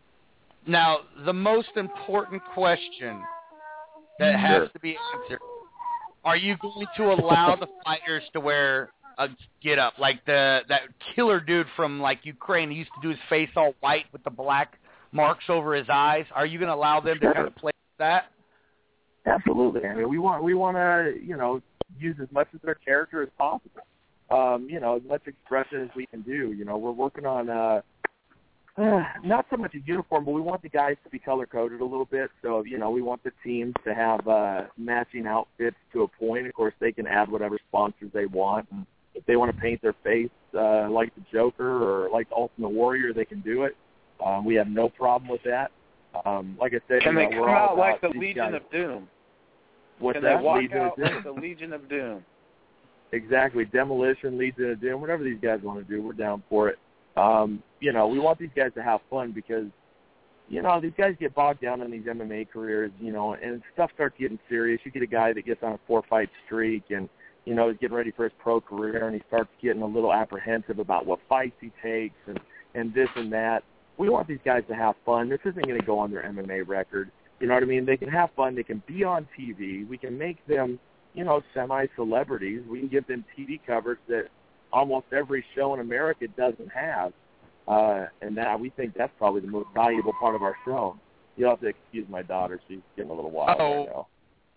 Now, the most important question that has sure. to be answered, are you going to allow the fighters to wear a get-up? Like the that killer dude from, like, Ukraine, he used to do his face all white with the black marks over his eyes. Are you going to allow them sure. to kind of play with that? Absolutely. I mean, we want, we want to, you know, use as much of their character as possible. Um, you know, as much expression as we can do. You know, we're working on uh, uh, not so much a uniform, but we want the guys to be color-coded a little bit. So, you know, we want the teams to have uh, matching outfits to a point. Of course, they can add whatever sponsors they want. And if they want to paint their face uh, like the Joker or like the Ultimate Warrior, they can do it. Um, we have no problem with that. Um, like I said, can you know, they we're come all out like the these Legion guys. of Doom? What's can that? they walk Legion out of Doom? like the Legion of Doom? Exactly. Demolition, Legion of Doom, whatever these guys want to do, we're down for it. Um, you know, we want these guys to have fun because, you know, these guys get bogged down in these M M A careers, you know, and stuff starts getting serious. You get a guy that gets on a four-fight streak and, you know, he's getting ready for his pro career, and he starts getting a little apprehensive about what fights he takes and, and this and that. We want these guys to have fun. This isn't going to go on their M M A record. You know what I mean? They can have fun. They can be on T V. We can make them, you know, semi-celebrities. We can give them T V coverage that almost every show in America doesn't have. Uh, and that we think that's probably the most valuable part of our show. You'll have to excuse my daughter. She's getting a little wild Uh-oh. right now.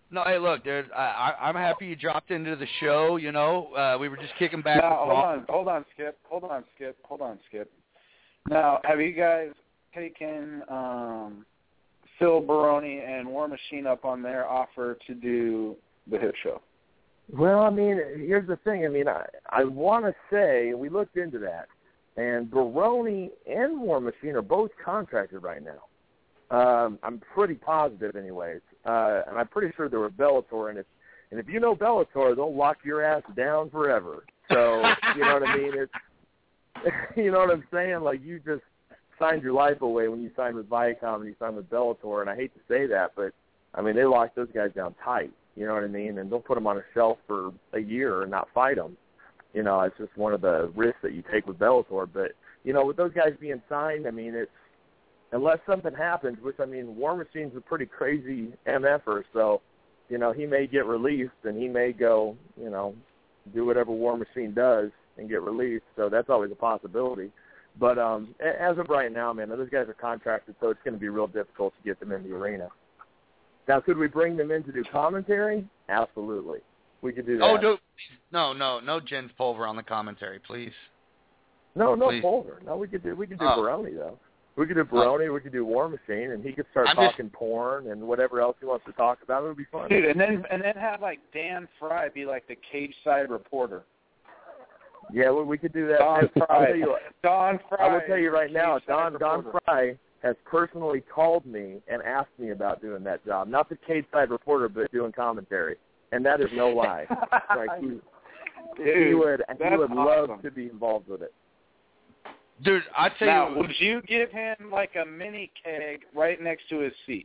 No, hey, look, dude, I, I, I'm happy you dropped into the show. You know, uh, we were just kicking back. Now, with hold on, hold on, Skip. Hold on, Skip. Hold on, Skip. Now, have you guys taken um, Phil Baroni and War Machine up on their offer to do the hit show? Well, I mean, here's the thing. I mean, I, I want to say, we looked into that, and Baroni and War Machine are both contracted right now. Um, I'm pretty positive anyways. Uh, and I'm pretty sure they were Bellator, and if, and if you know Bellator, they'll lock your ass down forever. So, you know what I mean? It's, you know what I'm saying? Like, you just signed your life away when you signed with Viacom and you signed with Bellator, and I hate to say that, but, I mean, they lock those guys down tight. You know what I mean? And they'll put them on a shelf for a year and not fight them. You know, it's just one of the risks that you take with Bellator. But, you know, with those guys being signed, I mean, it's, unless something happens, which, I mean, War Machine's a pretty crazy M F-er, so, you know, he may get released and he may go, you know, do whatever War Machine does and get released, so that's always a possibility. But um, as of right now, man, those guys are contracted, so it's going to be real difficult to get them in the arena. Now, could we bring them in to do commentary? Absolutely. We could do that. Oh, no, no, no, no Jens Pulver on the commentary, please. No, no please. Pulver. No, we could do we could do oh. Baroni, though. We could do Baroni, oh. we could do War Machine, and he could start I'm talking just... porn and whatever else he wants to talk about. It would be fun. Dude, and then and then have, like, Dan Fry be, like, the cage-side reporter. Yeah, well, we could do that. Don Fry. I'll tell you what, Don Fry. I will tell you right now, Don reporter. Don Fry has personally called me and asked me about doing that job. Not the cage-side reporter, but doing commentary. And that is no lie. Like, he, Dude, he would, he would awesome. love to be involved with it. Dude, I tell now, you, would you give him like a mini keg right next to his seat?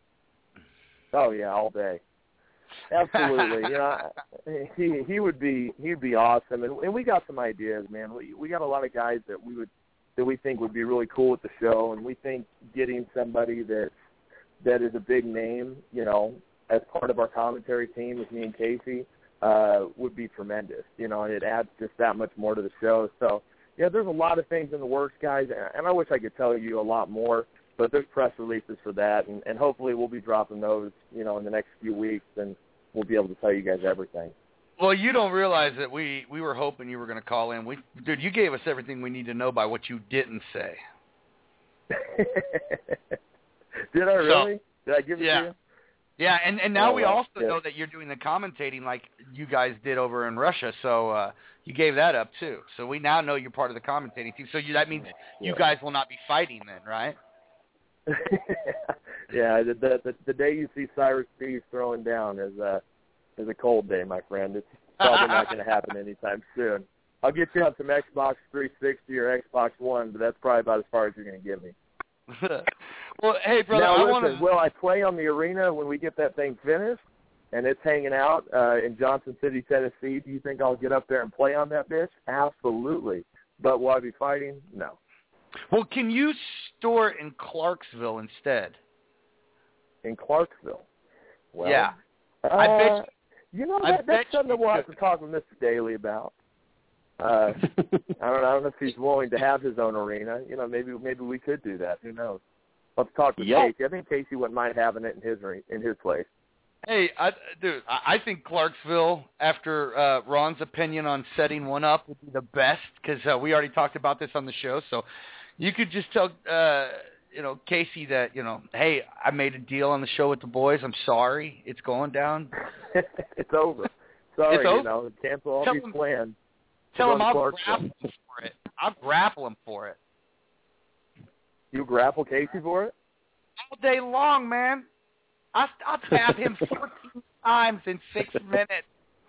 Oh yeah, all day. Absolutely. You know, he he would be he'd be awesome, and, and we got some ideas, man. We we got a lot of guys that we would that we think would be really cool at the show, and we think getting somebody that that is a big name, you know, as part of our commentary team with me and Casey, uh, would be tremendous. You know, and it adds just that much more to the show. So. Yeah, there's a lot of things in the works, guys, and I wish I could tell you a lot more, but there's press releases for that, and, and hopefully we'll be dropping those, you know, in the next few weeks, and we'll be able to tell you guys everything. Well, you don't realize that we, we were hoping you were going to call in. We, dude, you gave us everything we need to know by what you didn't say. Did I really? So, Did I give it yeah. to you? Yeah, and, and now oh, we well, also yeah. know that you're doing the commentating like you guys did over in Russia, so uh, you gave that up too. So we now know you're part of the commentating team. So you, that means you yeah. guys will not be fighting then, right? yeah, the, the the day you see Cyrus Speed throwing down is a is a cold day, my friend. It's probably not going to happen anytime soon. I'll get you on some Xbox three sixty or Xbox One, but that's probably about as far as you're going to give me. Well, hey, brother, now, I listen, want to... will I play on the arena when we get that thing finished and it's hanging out uh, in Johnson City, Tennessee? Do you think I'll get up there and play on that bitch? Absolutely. But will I be fighting? No. Well, can you store it in Clarksville instead? In Clarksville? Well, yeah. Uh, I bet you, you know, I that, bet that's something we'll have to talk with Mister Daly about. Uh, I don't know. I don't know if he's willing to have his own arena. You know, maybe maybe we could do that. Who knows? Let's talk with Yep. Casey. I think Casey wouldn't mind having it in his in his place. Hey, I, dude, I think Clarksville, after uh, Ron's opinion on setting one up, would be the best because uh, we already talked about this on the show. So you could just tell, uh, you know, Casey that, you know, hey, I made a deal on the show with the boys. I'm sorry, it's going down. It's over. Sorry, it's over. you know, cancel all tell these him, plans. Tell him I'll grapple him for it. I'll grapple him for it. You grapple Casey for it? All day long, man. I, I'll tap him fourteen times in six minutes.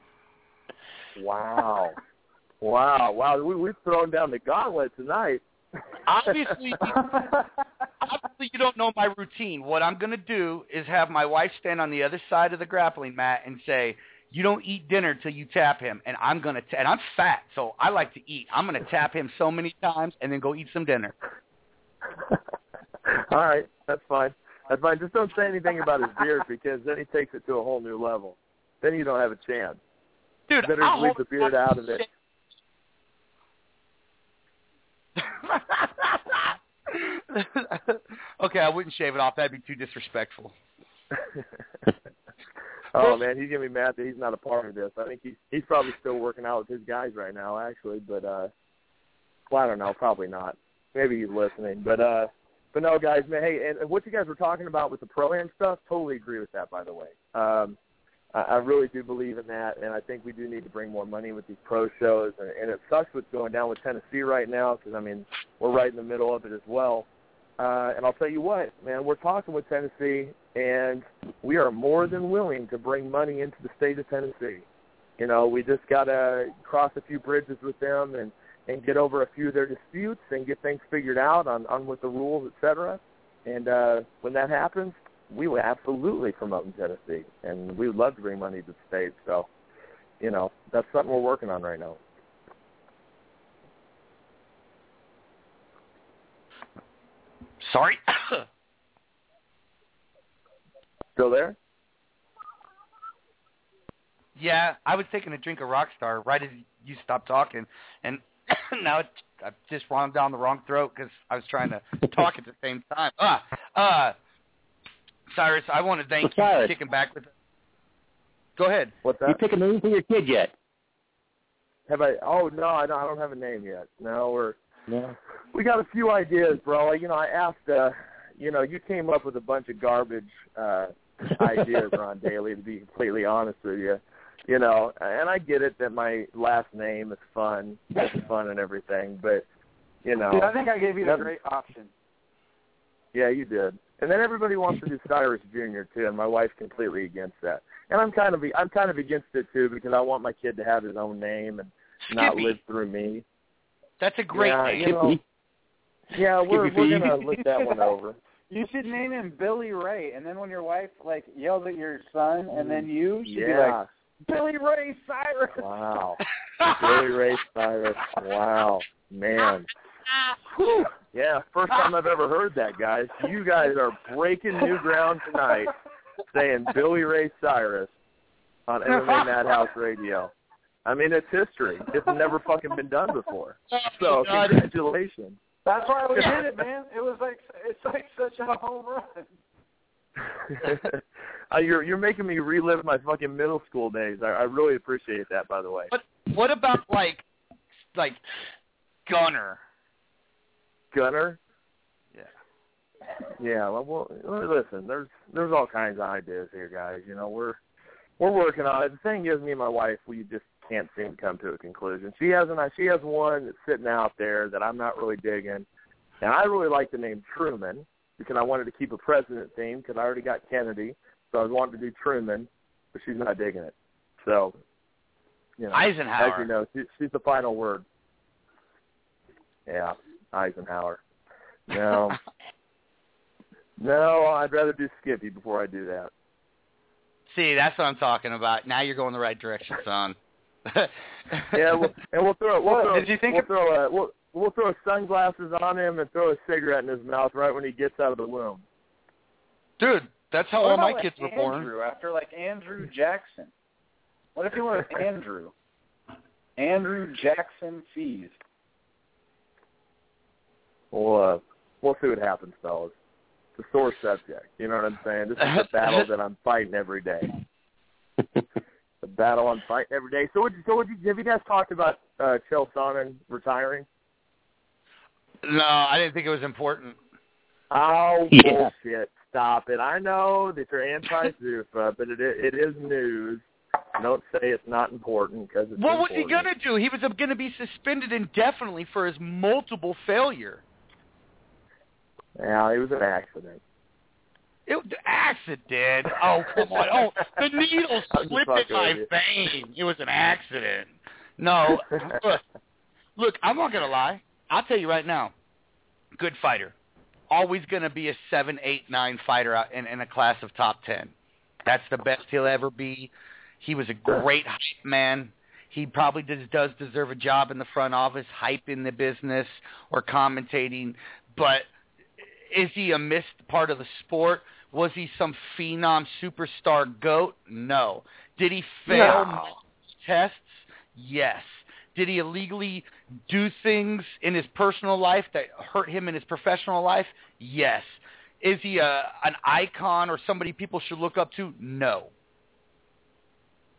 Wow. Wow. Wow. We, we've thrown down the gauntlet tonight. Obviously, obviously, you don't know my routine. What I'm going to do is have my wife stand on the other side of the grappling mat and say, you don't eat dinner till you tap him, and I'm going to – and I'm fat, so I like to eat. I'm going to tap him so many times and then go eat some dinner. All right. That's fine. That's fine. Just don't say anything about his beard because then he takes it to a whole new level. Then you don't have a chance. Dude, better I'll leave the beard out of it. Okay, I wouldn't shave it off. That'd be too disrespectful. Oh man, he's gonna be mad that he's not a part of this. I think he's he's probably still working out with his guys right now, actually. But uh, well, I don't know, probably not. Maybe he's listening. But uh, but no, guys, man. Hey, and what you guys were talking about with the pro-am stuff, totally agree with that. By the way, um, I, I really do believe in that, and I think we do need to bring more money with these pro shows. And, and it sucks what's going down with Tennessee right now, because I mean we're right in the middle of it as well. Uh, and I'll tell you what, man, we're talking with Tennessee, and we are more than willing to bring money into the state of Tennessee. You know, we just got to cross a few bridges with them and, and get over a few of their disputes and get things figured out on, on with the rules, et cetera. And uh, when that happens, we will absolutely promote in Tennessee, and we would love to bring money to the state. So, you know, that's something we're working on right now. Sorry. Still there? Yeah, I was taking a drink of Rockstar right as you stopped talking, and now it, I just wound down the wrong throat because I was trying to talk at the same time. Ah, uh, Cyrus, I want to thank well, you Cyrus. for kicking back with. Go ahead. What's that? You pick a name for your kid yet? Have I? Oh no, I don't, I don't have a name yet. No, we're. No. We got a few ideas, bro. You know, I asked, uh, you know, you came up with a bunch of garbage uh, ideas, Ron Daly, to be completely honest with you. You know, and I get it that my last name is fun. It's fun and everything, but, you know. Dude, I think I gave you a great option. Yeah, you did. And then everybody wants to do Cyrus Junior too, and my wife's completely against that. And I'm kind of I'm kind of against it, too, because I want my kid to have his own name and Skippy. not live through me. That's a great yeah, name. You know, yeah, we're, Skippy we're going to look that one over. You should name him Billy Ray, and then when your wife, like, yells at your son, and then you should yeah. be like, Billy Ray Cyrus. Wow. Billy Ray Cyrus. Wow. Man. Whew. Yeah, first time I've ever heard that, guys. You guys are breaking new ground tonight saying Billy Ray Cyrus on M M A Madhouse Radio. I mean, it's history. It's never fucking been done before. So, congratulations. That's why we did it, man. It was like it's like such a home run. uh, you're you're making me relive my fucking middle school days. I, I really appreciate that, by the way. But what about like like Gunner? Gunner? Yeah. Yeah. Well, well, listen. There's there's all kinds of ideas here, guys. You know, we're we're working on it. The thing is, me and my wife, we just can't seem to come to a conclusion. She has an she has one that's sitting out there that I'm not really digging, and I really like the name Truman because I wanted to keep a president theme because I already got Kennedy, so I wanted to do Truman, but she's not digging it. So, you know, Eisenhower. as you know, she, she's the final word. Yeah, Eisenhower. No, no, I'd rather do Skippy before I do that. See, that's what I'm talking about. Now you're going the right direction, son. Yeah, we'll, and we'll throw we'll What, throw did you think we'll of- throw a, we'll we'll throw sunglasses on him and throw a cigarette in his mouth right when he gets out of the womb. Dude, that's how What all about my like kids were born. Andrew, after like Andrew Jackson. What if he were Andrew? Andrew Jackson Fees. We'll uh, we'll see what happens, fellas. It's a sore subject. You know what I'm saying? This is a battle that I'm fighting every day. The battle I'm fighting every day. So, what, so what, have you guys talked about uh, Chael Sonnen retiring? No, I didn't think it was important. Oh, Yeah. bullshit. Stop it. I know that you're anti-Zuffa, but it, it is news. Don't say it's not important because it's What important. was he going to do? He was going to be suspended indefinitely for his multiple failure. Yeah, it was an accident. It was an accident. Oh, come on. Oh, the needle I'm just slipped in fucking my with you. vein. It was an accident. No. Look, look, I'm not going to lie. I'll tell you right now. Good fighter. Always going to be a seven, eight, nine fighter out in, in a class of top ten. That's the best he'll ever be. He was a great hype man. He probably does, does deserve a job in the front office, hyping the business or commentating. But is he a missed part of the sport? Was he some phenom superstar GOAT? No. Did he fail No. tests? Yes. Did he illegally do things in his personal life that hurt him in his professional life? Yes. Is he a, an icon or somebody people should look up to? No.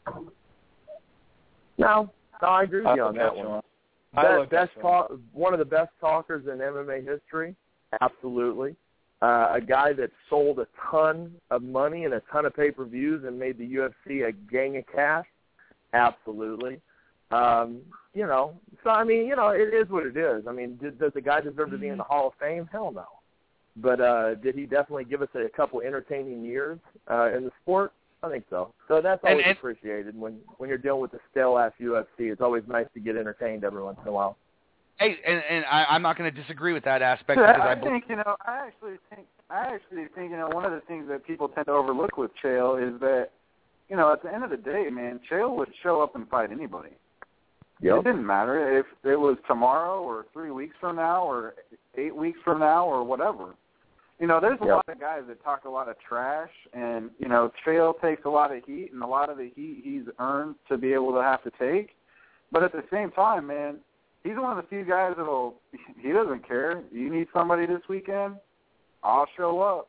No, no, I agree with you on that one. Best, best talk, one of the best talkers in M M A history, absolutely. Uh, a guy that sold a ton of money and a ton of pay-per-views and made the U F C a gang of cash, absolutely. Um, you know, so I mean, you know, it is what it is. I mean, did, does the guy deserve to be in the Hall of Fame? Hell no. But uh, did he definitely give us a couple entertaining years uh, in the sport? I think so. So that's always and, and, appreciated when when you're dealing with the stale-ass U F C. It's always nice to get entertained every once in a while. Hey, and, and I, I'm not going to disagree with that aspect. Yeah, because I, I think you know, I actually think, I actually think you know, one of the things that people tend to overlook with Chael is that, you know, at the end of the day, man, Chael would show up and fight anybody. Yep. It didn't matter if it was tomorrow or three weeks from now or eight weeks from now or whatever. You know, there's a yep. lot of guys that talk a lot of trash, and, you know, Chael takes a lot of heat, and a lot of the heat he's earned to be able to have to take. But at the same time, man, he's one of the few guys that'll, he doesn't care. You need somebody this weekend, I'll show up.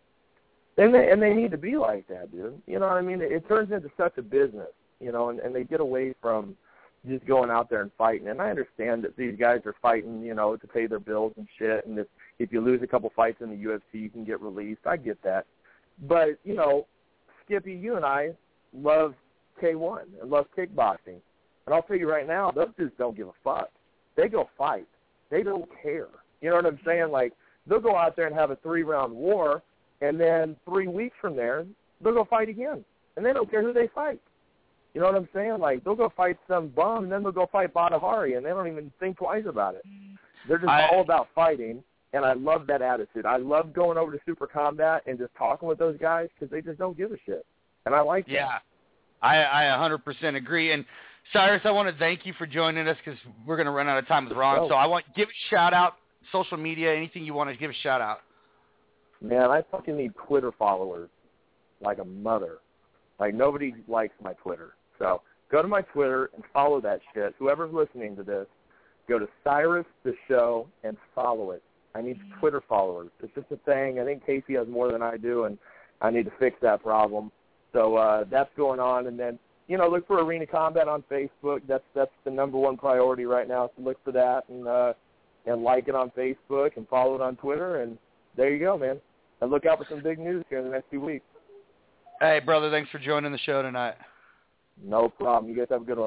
And they, and they need to be like that, dude. You know what I mean? It, it turns into such a business, you know, and, and they get away from just going out there and fighting. And I understand that these guys are fighting, you know, to pay their bills and shit, and if, if you lose a couple fights in the U F C, you can get released. I get that. But, you know, Skippy, you and I love K one and love kickboxing. And I'll tell you right now, those dudes don't give a fuck. They go fight. They don't care. You know what I'm saying? Like, they'll go out there and have a three-round war, and then three weeks from there, they'll go fight again. And they don't care who they fight. You know what I'm saying? Like, they'll go fight some bum, and then they'll go fight Badahari, and they don't even think twice about it. They're just I, all about fighting, and I love that attitude. I love going over to Super Combat and just talking with those guys because they just don't give a shit. And I like yeah, that. I, I one hundred percent agree. And, Cyrus, I want to thank you for joining us because we're going to run out of time with Ron. Oh. So I want give a shout-out, social media, anything you want to give a shout-out. Man, I fucking need Twitter followers like a mother. Like, nobody likes my Twitter. So go to my Twitter and follow that shit. Whoever's listening to this, go to Cyrus the Show and follow it. I need Twitter followers. It's just a thing. I think Casey has more than I do, and I need to fix that problem. So uh, that's going on. And then, you know, look for Arena Combat on Facebook. That's that's the number one priority right now. So look for that and uh, and like it on Facebook and follow it on Twitter. And there you go, man. And look out for some big news here in the next few weeks. Hey, brother, thanks for joining the show tonight. No problem. You guys have a good one.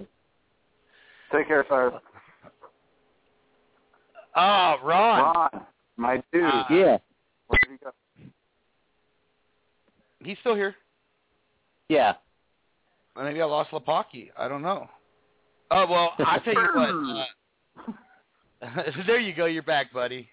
Take care, sir. Oh, Ron. Ron, my dude. Uh, yeah. Where did he go? He's still here. Yeah. Maybe I lost Lapaki. I don't know. Oh, well, I'll tell you what. Uh, there you go. You're back, buddy.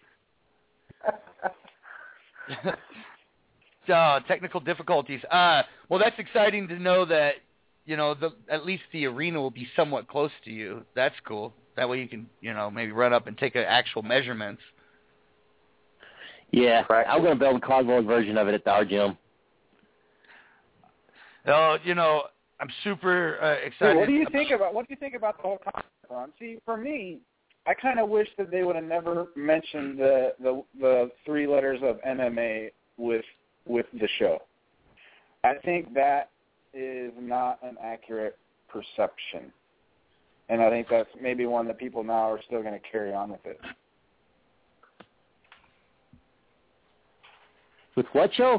Oh, technical difficulties. Uh, well, that's exciting to know that, you know, the, at least the arena will be somewhat close to you. That's cool. That way you can, you know, maybe run up and take a, actual measurements. Yeah, I'm going to build a cardboard version of it at our gym. Oh, you know, I'm super uh, excited. Hey, what do you think about what do you think about the whole concept, Ron? See, for me, I kind of wish that they would have never mentioned the, the the three letters of M M A with with the show. I think that is not an accurate perception. And I think that's maybe one that people now are still going to carry on with it. With what show?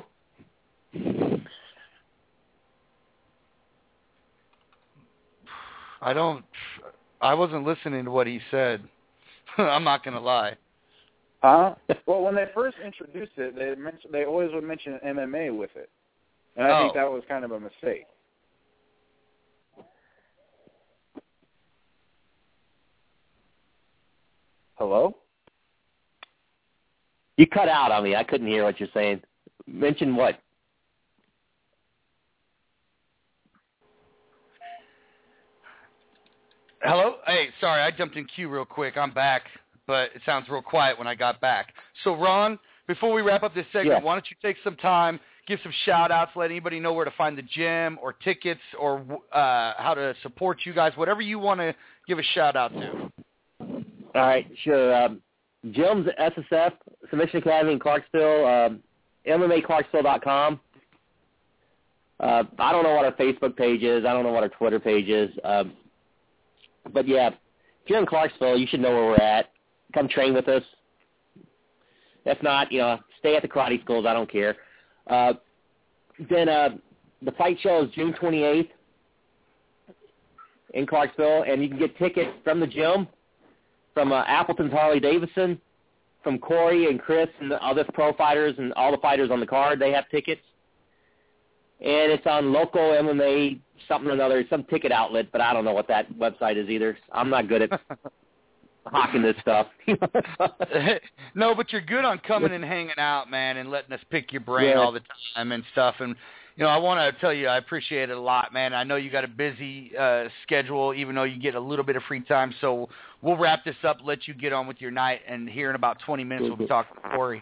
I don't, I wasn't listening to what he said. I'm not going to lie. Uh, well, when they first introduced it, they mentioned, they always would mention M M A with it. And I oh. think that was kind of a mistake. Hello? You cut out on me. I couldn't hear what you're saying. Mention what? Hello? Hey, sorry, I jumped in queue real quick. I'm back, but it sounds real quiet when I got back. So, Ron, before we wrap up this segment, yeah. why don't you take some time, give some shout-outs, let anybody know where to find the gym or tickets or uh, how to support you guys, whatever you want to give a shout-out to. All right, sure. Um, gyms, S S F, Submission Academy in Clarksville, um, M M A Clarksville dot com. Uh, Uh, I don't know what our Facebook page is. I don't know what our Twitter page is. Um, but, yeah, if you're in Clarksville, you should know where we're at. Come train with us. If not, you know, stay at the karate schools. I don't care. Uh, then uh, the fight show is June twenty-eighth in Clarksville, and you can get tickets from the gym, from uh, Appleton's Harley-Davidson, from Corey and Chris and the other pro fighters and all the fighters on the card. They have tickets. And it's on local M M A something or another, some ticket outlet, but I don't know what that website is either. I'm not good at hawking this stuff. No, but you're good on coming and hanging out, man, and letting us pick your brain Yeah. all the time and stuff. And, you know, I want to tell you I appreciate it a lot, man. I know you got a busy uh, schedule, even though you get a little bit of free time. So we'll wrap this up, let you get on with your night, and here in about twenty minutes we'll be talking to Corey.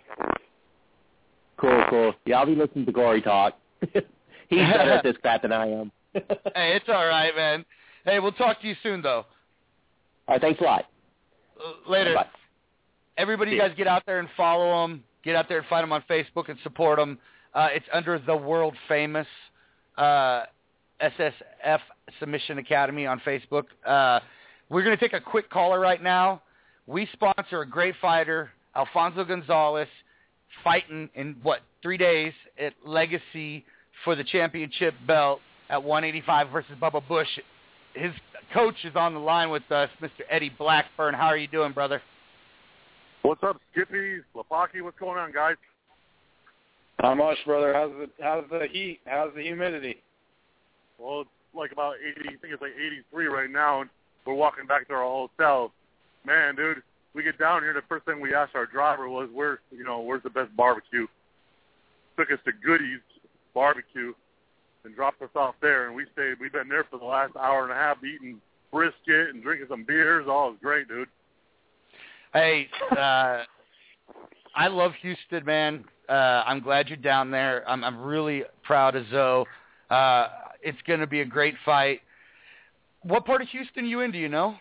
Cool, cool. Yeah, I'll be listening to Corey talk. He's better at this crap than I am. Hey, it's all right, man. Hey, we'll talk to you soon, though. All right, thanks a lot. Uh, later. Bye. Everybody, you guys get out there and follow them. Get out there and find them on Facebook and support them. Uh, it's under the world famous uh, S S F Submission Academy on Facebook. Uh, we're going to take a quick caller right now. We sponsor a great fighter, Alfonso Gonzalez, fighting in, what, three days at Legacy for the championship belt at one eighty-five versus Bubba Bush. His coach is on the line with us, Mister Eddie Blackburn. How are you doing, brother? What's up, Skippy? Lapaki, what's going on, guys? Not much, brother. How's the how's the heat? How's the humidity? Well, it's like about eighty. I think it's like eighty-three right now, and we're walking back to our hotel. Man, dude, we get down here. The first thing we asked our driver was, "Where, you know, where's the best barbecue?" Took us to Goody's Barbecue and dropped us off there, and we stayed. We've been there for the last hour and a half, eating brisket and drinking some beers. All was great, dude. Hey, uh, I love Houston, man. Uh, I'm glad you're down there. I'm, I'm really proud of Zoe. Uh, it's going to be a great fight. What part of Houston are you in, do you know?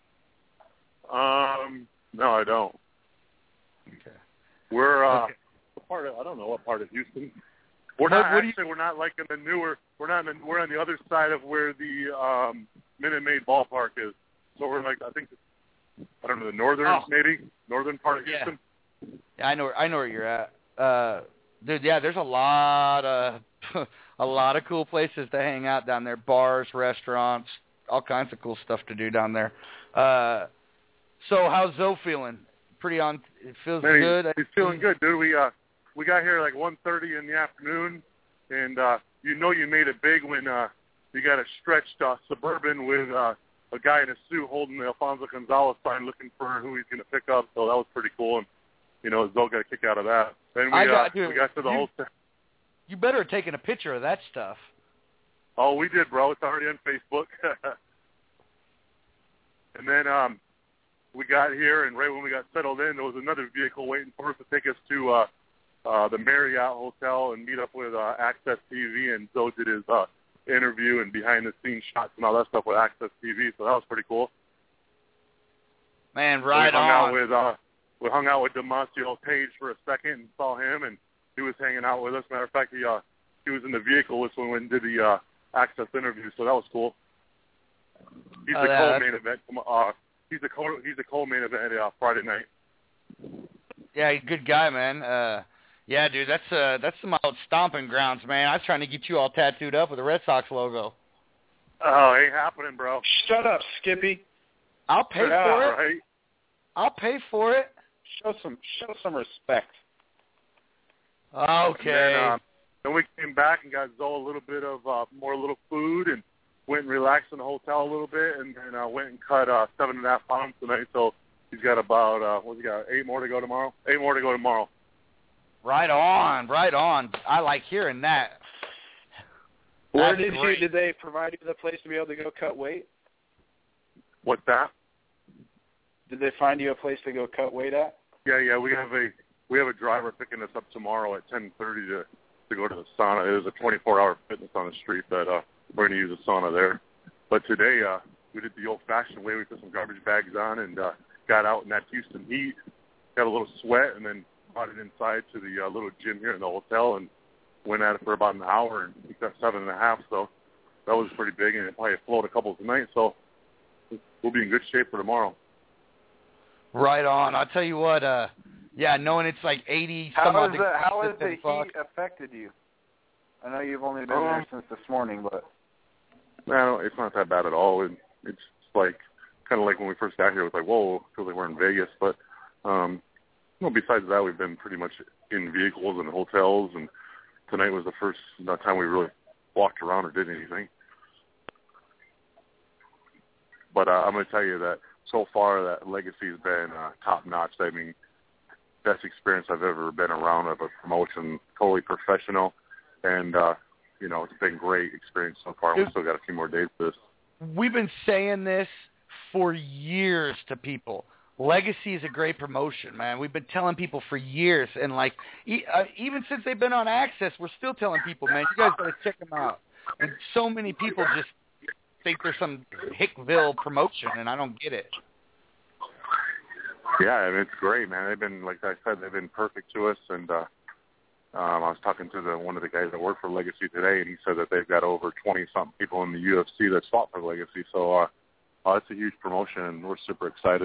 Um, no, I don't. Okay. We're uh, okay. what part of, I don't know what part of Houston. We're What- not what do actually. We're not like in the newer. We're not. In the, we're on the other side of where the um, Minute Maid ballpark is. So we're like, I think, I don't know, the northern Oh. maybe northern part of Yeah. Houston. Yeah, I know. I know where you're at, uh, dude. Yeah, there's a lot of a lot of cool places to hang out down there. Bars, restaurants, all kinds of cool stuff to do down there. Uh, so, how's Zoe feeling? Pretty on. It feels Man, good. He's, he's feeling good, dude. We uh, we got here like one thirty in the afternoon, and uh, you know you made it big when uh, you got a stretched uh, Suburban with uh, a guy in a suit holding the Alfonso Gonzalez sign, looking for who he's going to pick up. So that was pretty cool, and you know, Zoe got a kick out of that. Then we I got, uh, dude, we got to the you, whole. You better have taken a picture of that stuff. Oh, we did, bro. It's already on Facebook. And then um, we got here, and right when we got settled in, there was another vehicle waiting for us to take us to uh, uh, the Marriott Hotel and meet up with uh, Access T V. And Zoe did his uh, interview and behind-the-scenes shots and all that stuff with Access T V. So that was pretty cool. Man, right we hung on. Out with, uh, we hung out with Demasio Page for a second and saw him, and he was hanging out with us. Matter of fact, he uh, he was in the vehicle with when we did the uh, Access interview, so that was cool. He's Oh, the yeah, co-main event. Uh, he's the co he's the co-main event uh, Friday night. Yeah, he's a good guy, man. Uh, yeah, dude, that's uh, that's some old stomping grounds, man. I was trying to get you all tattooed up with a Red Sox logo. Oh, ain't happening, bro. Shut up, Skippy. I'll pay Yeah, for it. right? I'll pay for it. Show some show some respect. Okay. And then, um, then we came back and got Zoe a little bit of uh, more little food and went and relaxed in the hotel a little bit, and then uh, went and cut uh, seven and a half pounds tonight. So he's got about uh, what's he got? Eight more to go tomorrow. Eight more to go tomorrow. Right on, right on. I like hearing that. Where That's did great. you did they provide you the place to be able to go cut weight? What's that? Did they find you a place to go cut weight at? Yeah, yeah. We have a we have a driver picking us up tomorrow at ten thirty to to go to the sauna. There's a twenty-four hour fitness on the street that uh, we're going to use a sauna there. But today uh, we did the old-fashioned way. We put some garbage bags on and uh, got out in that Houston heat, got a little sweat, and then brought it inside to the uh, little gym here in the hotel and went at it for about an hour, and we got seven and a half, so that was pretty big, and it probably flowed a couple tonight, so we'll be in good shape for tomorrow. Right on. I'll tell you what, uh, yeah, knowing it's like eighty some How odd has the, how has the degrees, fuck. heat affected you? I know you've only been Um, there since this morning, but No, it's not that bad at all. It, it's like kind of like when we first got here, it was like, whoa, it feels like we're in Vegas. But um, well, besides that, we've been pretty much in vehicles and hotels, and tonight was the first time we really walked around or did anything. But uh, I'm going to tell you that so far that Legacy has been uh, top-notch. I mean, best experience I've ever been around of a promotion, totally professional, and, uh, you know, it's been great experience so far. We've still got a few more days of this. We've been saying this for years to people. Legacy is a great promotion, man. We've been telling people for years, and like e- uh, even since they've been on Access, we're still telling people, man, you guys got to check them out. And so many people just think there's some Hickville promotion, and I don't get it. Yeah, I mean, it's great, man. They've been, like I said, they've been perfect to us, and uh, um, I was talking to the one of the guys that work for Legacy today, and he said that they've got over twenty-something people in the U F C that fought for Legacy. So uh, uh, it's a huge promotion, and we're super excited.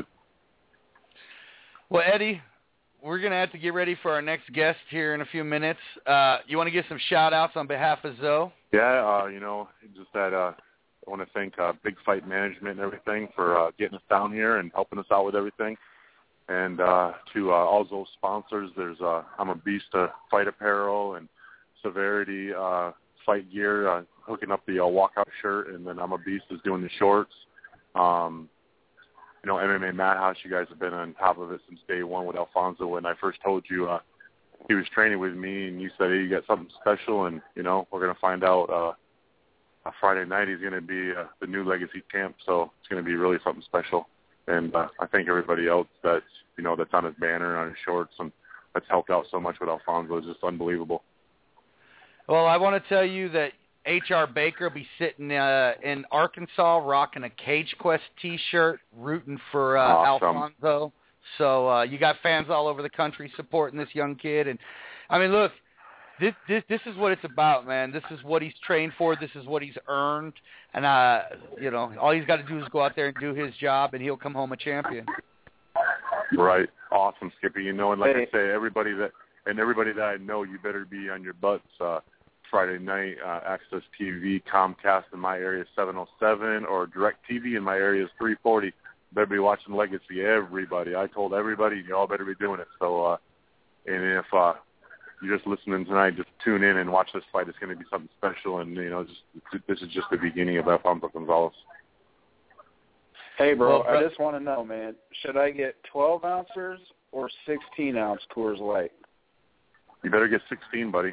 Well, Eddie, we're going to have to get ready for our next guest here in a few minutes. Uh, you want to give some shout-outs on behalf of Zoe? Yeah, uh, you know, just that uh, I want to thank uh, Big Fight Management and everything for uh, getting us down here and helping us out with everything. And uh, to uh, all those sponsors, there's uh, I'm a Beast uh, Fight Apparel and Severity uh, Fight Gear, uh, hooking up the uh, walkout shirt, and then I'm a Beast is doing the shorts. Um, you know, M M A Madhouse, you guys have been on top of it since day one with Alfonso. When I first told you uh, he was training with me, and you said, hey, you got something special, and, you know, we're going to find out uh, Friday night he's going to be uh, the new Legacy champ, so it's going to be really something special. And uh, I thank everybody else that's, you know, that's on his banner, on his shorts, and that's helped out so much with Alfonso. It's just unbelievable. Well, I want to tell you that H R. Baker will be sitting uh, in Arkansas rocking a Cage Quest T-shirt, rooting for uh, awesome. Alfonso. So uh, you got fans all over the country supporting this young kid. And, I mean, look, this, this this is what it's about, man. This is what he's trained for. This is what he's earned. And, uh, you know, all he's got to do is go out there and do his job, and he'll come home a champion. Right. Awesome, Skippy. You know, and like Hey. I say, everybody that and everybody that I know, you better be on your butts uh, Friday night. Uh, Access T V, Comcast in my area is seven oh seven, or DirecTV in my area is three forty. Better be watching Legacy, everybody. I told everybody, you all better be doing it. So, uh, and if uh, you're just listening tonight, just tune in and watch this fight. It's going to be something special, and, you know, just this is just the beginning of Alfonso Gonzalez. Hey, bro, Well, I just want to know, man, should I get twelve ounces or sixteen ounce Coors Light? You better get sixteen, buddy.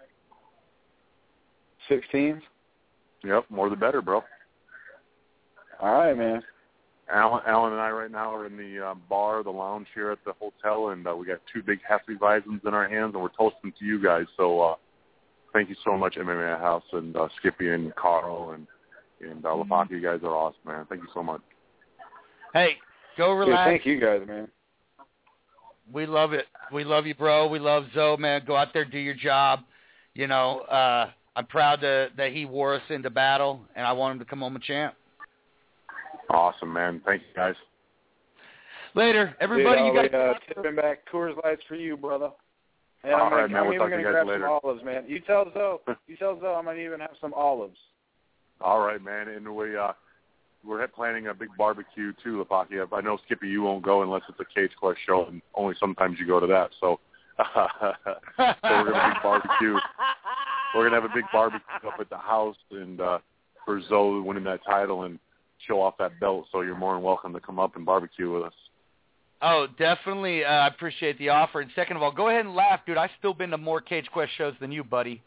sixteen? Yep, more the better, bro. All right, man. Alan, Alan and I right now are in the uh, bar, the lounge here at the hotel, and uh, we got two big Hefeweizens in our hands, and we're toasting to you guys. So uh, thank you so much, M M A House, and uh, Skippy and Carl and and uh, Lapaki. You guys are awesome, man. Thank you so much. Hey, go Yeah, relax. thank you guys, man. We love it. We love you, bro. We love Zoe, man. Go out there, do your job. You know, uh, I'm proud to, that he wore us into battle, and I want him to come home a champ. Awesome, man. Thank you, guys. Later, everybody. Dude, you I'll got be, uh, tipping back Coors Lights for you, brother. And All I'm, gonna, right, man. I'm We'll even talk to going you to guys grab later. some olives, man. You tell Zoe. You tell Zoe I'm going to even have some olives. All right, man. And we uh, we're planning a big barbecue too, Lapaki. I know Skippy, you won't go unless it's a Cage Quest show, and only sometimes you go to that. So, so we're gonna big barbecue. We're gonna have a big barbecue up at the house, and uh, for Zoe winning that title and show off that belt. So you're more than welcome to come up and barbecue with us. Oh, definitely. Uh, I appreciate the offer. And second of all, go ahead and laugh, dude. I've still been to more Cage Quest shows than you, buddy.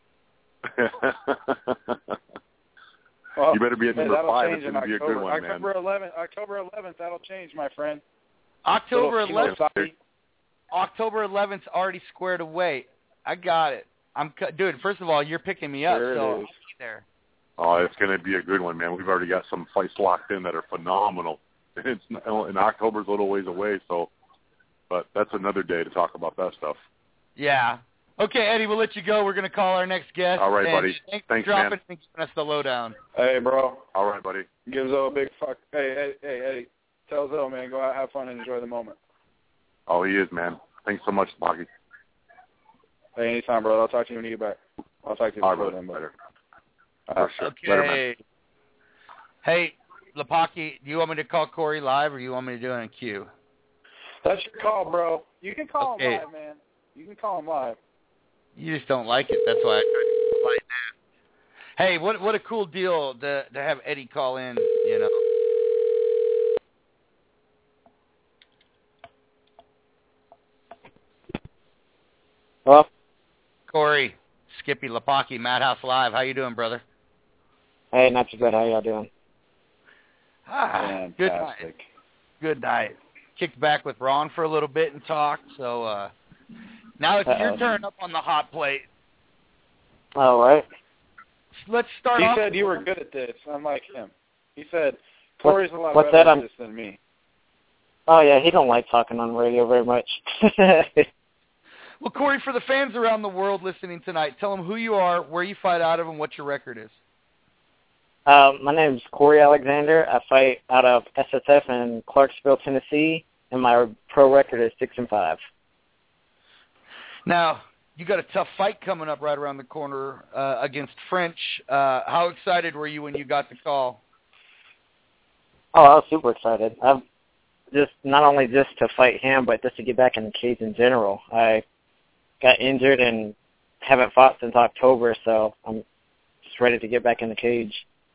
Well, you better be at number that'll five. change It's in going to be a October. good one, man. October eleventh, October eleventh, that'll change, my friend. October Little eleventh. Kawasaki. October eleventh's already squared away. I got it. I'm cu- dude. First of all, you're picking me up, There it so is. I'll be there. Oh, it's going to be a good one, man. We've already got some fights locked in that are phenomenal. It's and October's a little ways away, so but that's another day to talk about that stuff. Yeah. Okay, Eddie, we'll let you go. We're going to call our next guest. All right, and buddy. Thanks, Thanks, for dropping man. and giving us the lowdown. Hey, bro. All right, buddy. Give Zoe a big fuck. Hey, hey, hey, Eddie. Tell Zoe, man, go out, have fun, and enjoy the moment. Oh, he is, man. Thanks so much, Boggy. Hey, anytime, bro. I'll talk to you when you get back. I'll talk to you All before right, then, later. Uh, For sure. Okay. Later, man. Hey, Lapaki, do you want me to call Corey live, or you want me to do it in a queue? That's your call, bro. You can call Okay. him live, man. You can call him live. You just don't like it. That's why I tried to fight that. Hey, what what a cool deal to to have Eddie call in, you know. Hello? Corey, Skippy Lapaki, Madhouse Live. How you doing, brother? Hey, not too bad. How y'all doing? Ah, good night. Fantastic. Good night. Kicked back with Ron for a little bit and talked, so uh, now it's your Uh-oh. turn up on the hot plate. All right. Let's start He off. said you were good at this, unlike him. He said, Corey's a lot what's better that? at I'm- this than me. Oh, yeah, he don't like talking on radio very much. Well, Corey, for the fans around the world listening tonight, tell them who you are, where you fight out of, and what your record is. uh, my name's Corey Alexander. I fight out of S S F in Clarksville, Tennessee, and my pro record is six and five. Now, you got a tough fight coming up right around the corner uh, against French. Uh, how excited were you when you got the call? Oh, I was super excited. I'm just not only just to fight him, but just to get back in the cage in general. I got injured and haven't fought since October, so I'm just ready to get back in the cage.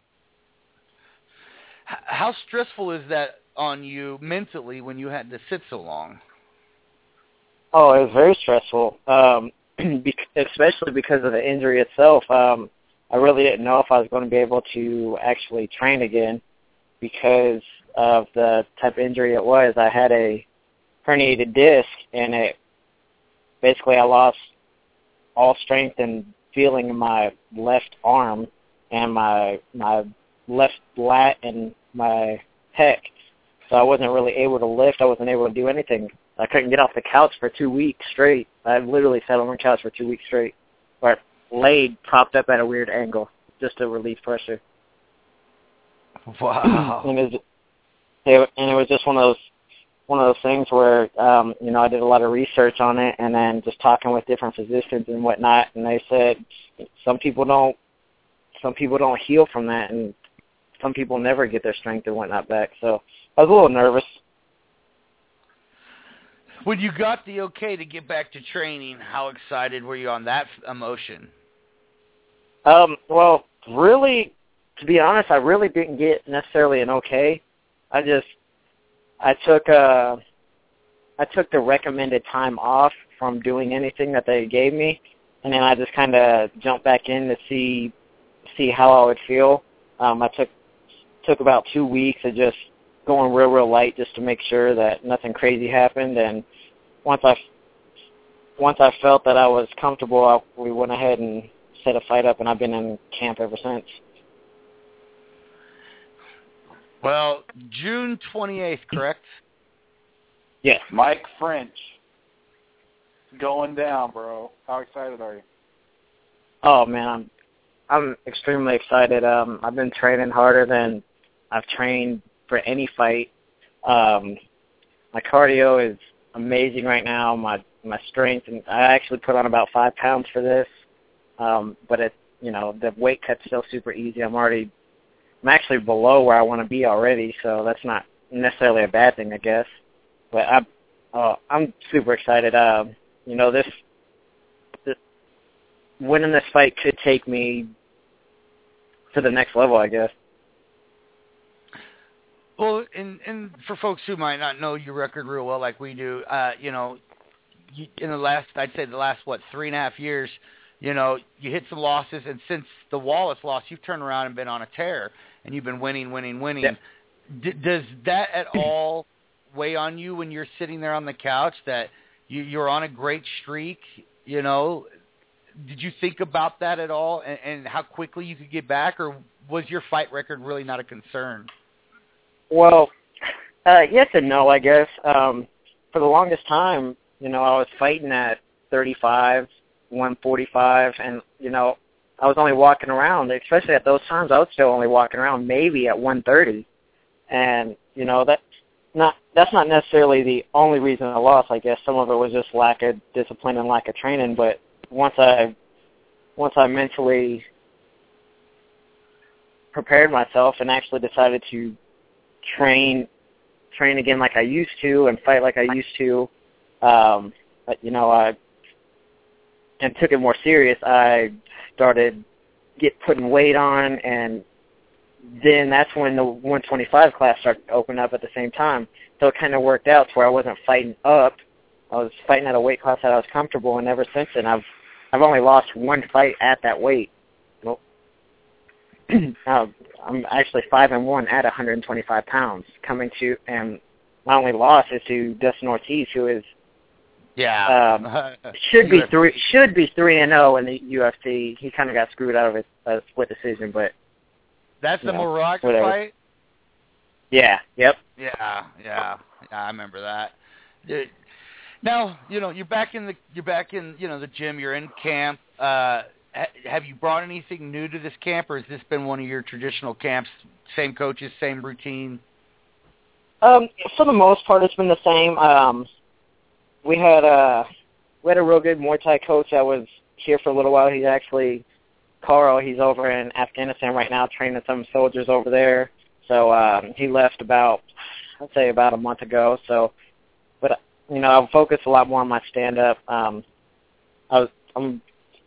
H- how stressful is that on you mentally when you had to sit so long? Oh, it was very stressful, um, bec- especially because of the injury itself. Um, I really didn't know if I was going to be able to actually train again because of the type of injury it was. I had a herniated disc, and it basically I lost all strength and feeling in my left arm and my my left lat and my pec. So I wasn't really able to lift. I wasn't able to do anything. I couldn't get off the couch for two weeks straight. I literally sat on the couch for two weeks straight, or laid propped up at a weird angle just to relieve pressure. Wow. and, it was, it, and it was just one of those one of those things where, um, you know, I did a lot of research on it, and then just talking with different physicians and whatnot, and they said some people don't some people don't heal from that, and some people never get their strength and whatnot back. So I was a little nervous. When you got the okay to get back to training, how excited were you on that f- emotion? Um, well, really, to be honest, I really didn't get necessarily an okay. I just, I took uh, I took the recommended time off from doing anything that they gave me, and then I just kind of jumped back in to see see how I would feel. Um, I took took about two weeks of just going real, real light just to make sure that nothing crazy happened. And once I once I felt that I was comfortable, I, we went ahead and set a fight up, and I've been in camp ever since. Well, June twenty-eighth, correct? Yes. Mike French. Going down, bro. How excited are you? Oh, man, I'm I'm extremely excited. Um, I've been training harder than I've trained for any fight. Um, my cardio is amazing right now. My my strength, and I actually put on about five pounds for this. Um, but it, you know, the weight cut's still super easy. I'm already, I'm actually below where I want to be already, so that's not necessarily a bad thing, I guess. But I'm, uh, I'm super excited. Um, you know, this, this, winning this fight could take me to the next level, I guess. Well, and and for folks who might not know your record real well, like we do, uh, you know, you, in the last, I'd say the last what three and a half years, you know, you hit some losses, and since the Wallace loss, you've turned around and been on a tear, and you've been winning, winning, winning. Yeah. D- does that at all weigh on you when you're sitting there on the couch that you, you're on a great streak? You know, did you think about that at all, and, and how quickly you could get back, or was your fight record really not a concern? Well, uh, yes and no, I guess. Um, for the longest time, you know, I was fighting at thirty-five, one forty-five, and, you know, I was only walking around, especially at those times, I was still only walking around maybe at one thirty. And, you know, that not that's not necessarily the only reason I lost. I guess some of it was just lack of discipline and lack of training. But once I once I mentally prepared myself and actually decided to train train again like I used to and fight like I used to, um, but, you know, I and took it more serious, I started get putting weight on, and then that's when the one twenty-five class started to open up at the same time. So it kind of worked out to where I wasn't fighting up. I was fighting at a weight class that I was comfortable, and ever since then, I've I've only lost one fight at that weight. Well, I'm actually five and one at one hundred twenty-five pounds, coming to, and my only loss is to Dustin Ortiz, who is yeah um, should be three should be three and zero in the U F C. He kind of got screwed out of it, a split decision, but. That's the know, Moraga whatever. fight? Yeah, yep. Yeah, yeah, yeah, I remember that. It, now, you know, you're back in the you're back in, you know, the gym, you're in camp. Uh, ha, have you brought anything new to this camp, or has this been one of your traditional camps, same coaches, same routine? Um, for the most part, it's been the same. Um, we had a we had a real good Muay Thai coach that was here for a little while. He's actually Carl, he's over in Afghanistan right now training some soldiers over there. So um, he left about, I'd say about a month ago. So, but, you know, I've focused a lot more on my stand-up. Um, I was, I'm,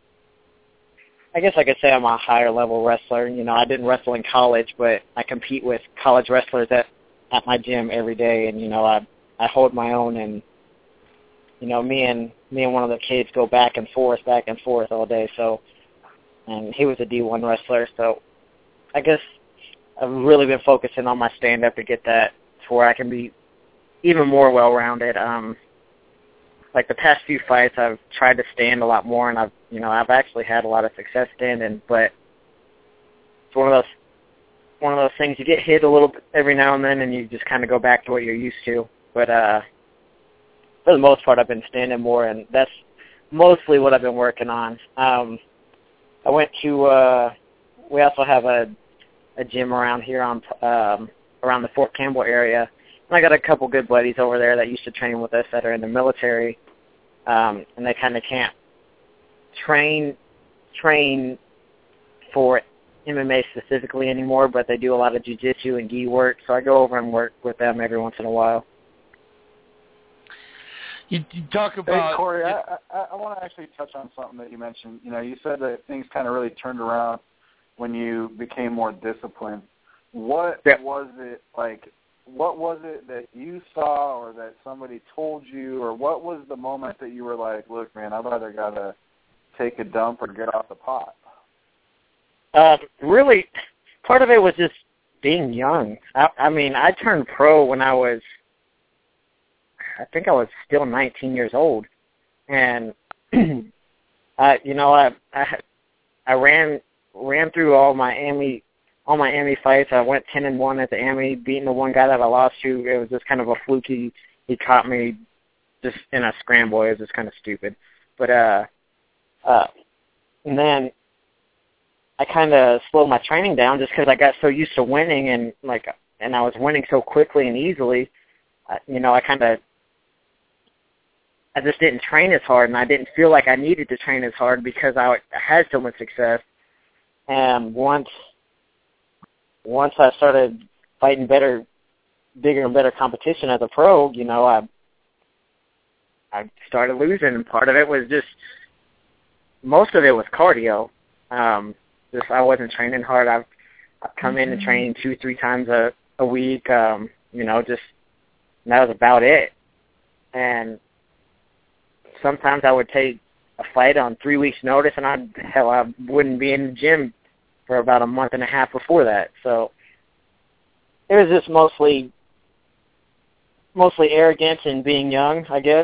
I guess I could say I'm a higher-level wrestler. You know, I didn't wrestle in college, but I compete with college wrestlers at, at my gym every day. And, you know, I, I hold my own, and, you know, me and me and one of the kids go back and forth, back and forth all day. So, and he was a D one wrestler, so I guess I've really been focusing on my stand-up to get that to where I can be even more well-rounded. Um, like the past few fights, I've tried to stand a lot more, and I've, you know, I've actually had a lot of success standing. But it's one of those one of those things, you get hit a little bit every now and then, and you just kind of go back to what you're used to. But uh, for the most part, I've been standing more, and that's mostly what I've been working on. Um, I went to, uh, we also have a, a gym around here on um, around the Fort Campbell area. And I got a couple good buddies over there that used to train with us that are in the military, um, and they kind of can't train train for M M A specifically anymore, but they do a lot of jiu-jitsu and gi work, so I go over and work with them every once in a while. You, you talk about... Hey, Corey, I, I, I want to actually touch on something that you mentioned. You know, you said that things kind of really turned around when you became more disciplined. What yep. was it, like, what was it that you saw or that somebody told you, or what was the moment that you were like, look, man, I've either got to take a dump or get off the pot? Uh, really, part of it was just being young. I, I mean, I turned pro when I was... I think I was still nineteen years old, and I, you know, I, I, I ran ran through all my A M I, all my A M I fights. I went ten and one at the A M I, beating the one guy that I lost to. It was just kind of a fluky. He caught me just in a scramble. It was just kind of stupid, but uh, uh, and then I kind of slowed my training down just because I got so used to winning, and like, and I was winning so quickly and easily. Uh, you know, I kind of I just didn't train as hard, and I didn't feel like I needed to train as hard because I had so much success. And once once I started fighting better, bigger and better competition as a pro, you know, I I started losing, and part of it was just, most of it was cardio. Um, just I wasn't training hard. I've, I've come mm-hmm. in and train two, three times a, a week, um, you know, just, and that was about it. And sometimes I would take a fight on three weeks' notice, and I hell, I wouldn't be in the gym for about a month and a half before that. So it was just mostly, mostly arrogance and being young, I guess.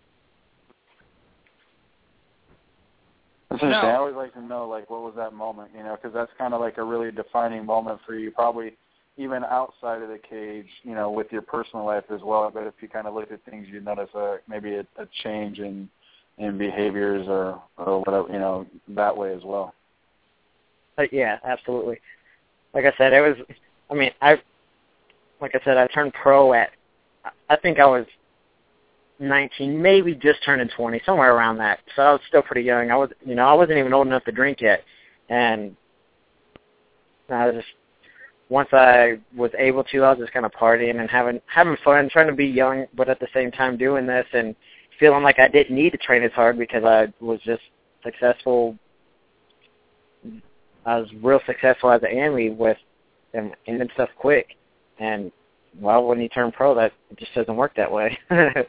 That's interesting. No. I always like to know, like, what was that moment, you know, because that's kind of like a really defining moment for you, probably even outside of the cage, you know, with your personal life as well. But if you kind of look at things, you notice a, maybe a, a change in in behaviors or or whatever, you know, that way as well. But yeah, absolutely. Like I said, it was. I mean, I like I said, I turned pro at. I think I was nineteen, maybe just turning twenty, somewhere around that. So I was still pretty young. I was, you know, I wasn't even old enough to drink yet, and I was just. Once I was able to, I was just kind of partying and having having fun, trying to be young, but at the same time doing this and feeling like I didn't need to train as hard because I was just successful. I was real successful as an A M E with and ending stuff quick. And, well, when you turn pro, that it just doesn't work that way.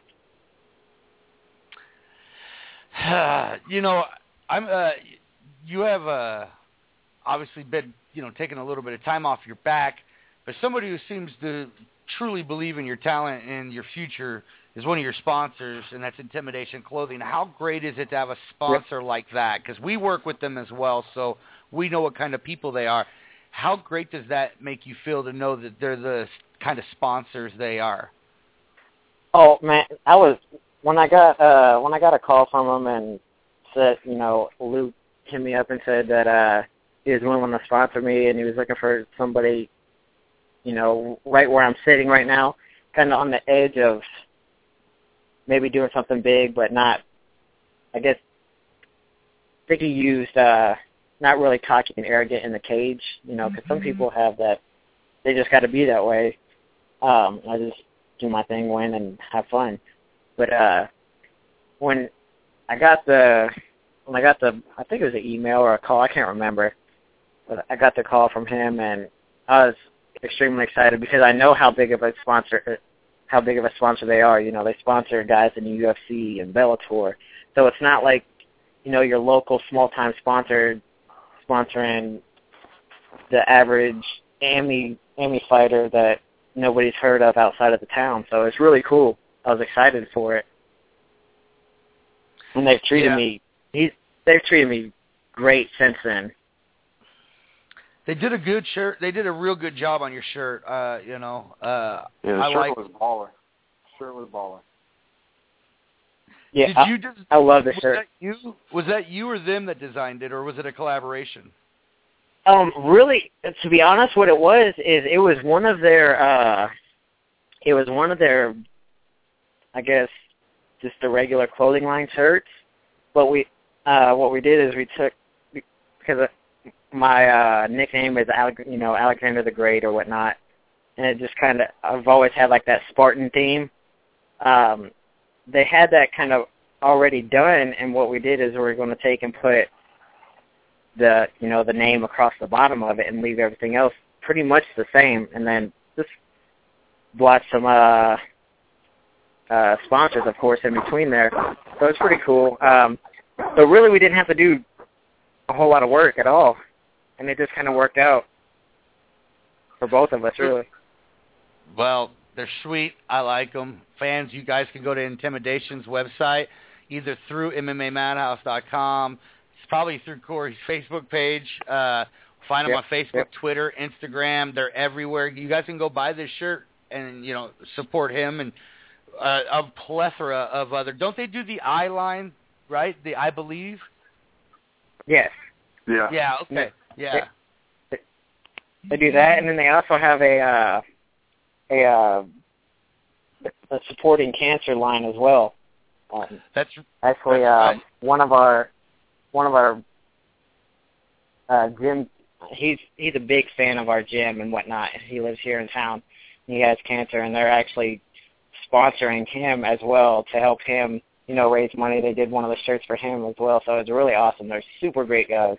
You know, I'm. Uh, you have uh, obviously been, you know, taking a little bit of time off your back, but somebody who seems to truly believe in your talent and your future is one of your sponsors, and that's Intimidation Clothing. How great is it to have a sponsor like that? Because we work with them as well, so we know what kind of people they are. How great does that make you feel to know that they're the kind of sponsors they are? Oh man, I was when I got uh, when I got a call from them and said, you know, Luke hit me up and said that uh, he was willing to sponsor me and he was looking for somebody, you know, right where I'm sitting right now, kind of on the edge of maybe doing something big, but not. I guess I think he used uh, not really cocky and arrogant in the cage, you know, because some people have that. They just got to be that way. Um, I just do my thing, win, and have fun. But uh, when I got the, when I got the, I think it was an email or a call, I can't remember, but I got the call from him, and I was extremely excited because I know how big of a sponsor, how big of a sponsor they are. You know, they sponsor guys in the U F C and Bellator, so it's not like, you know, your local small-time sponsor sponsoring the average A M E A M E fighter that nobody's heard of outside of the town. So it's really cool. I was excited for it. And they've treated yeah. me he's they've treated me great since then. They did a good shirt. They did a real good job on your shirt. Uh, you know, uh, yeah, the I shirt like. was baller. Shirt was baller. Yeah, did I, you des- I love the was shirt. That you? Was that you or them that designed it, or was it a collaboration? Um, really, to be honest, what it was is it was one of their, uh, it was one of their, I guess, just the regular clothing line shirts. But we, uh, what we did is we took, because my uh, nickname is, Ale- you know, Alexander the Great or whatnot, and it just kind of, I've always had like that Spartan theme. Um, they had that kind of already done, and what we did is we were going to take and put the, you know, the name across the bottom of it and leave everything else pretty much the same, and then just blotch some uh, uh, sponsors, of course, in between there. So it's pretty cool. Um, so really we didn't have to do a whole lot of work at all, and it just kind of worked out for both of us, really. Well, they're sweet. I like them. Fans, you guys can go to Intimidation's website, either through M M A Madhouse dot com, probably through Corey's Facebook page. Uh, find them yep, on Facebook, yep. Twitter, Instagram. They're everywhere. You guys can go buy this shirt and, you know, support him and uh, a plethora of other. Don't they do the I line, right? The I believe? Yes. Yeah. Yeah, okay. Yeah. They, they do that, and then they also have a uh, a, uh, a supporting cancer line as well. Um, that's actually that's uh, right. one of our one of our uh, gym. He's he's a big fan of our gym and whatnot. He lives here in town. He has cancer, and they're actually sponsoring him as well to help him, you know, raise money. They did one of the shirts for him as well, so it's really awesome. They're super great guys.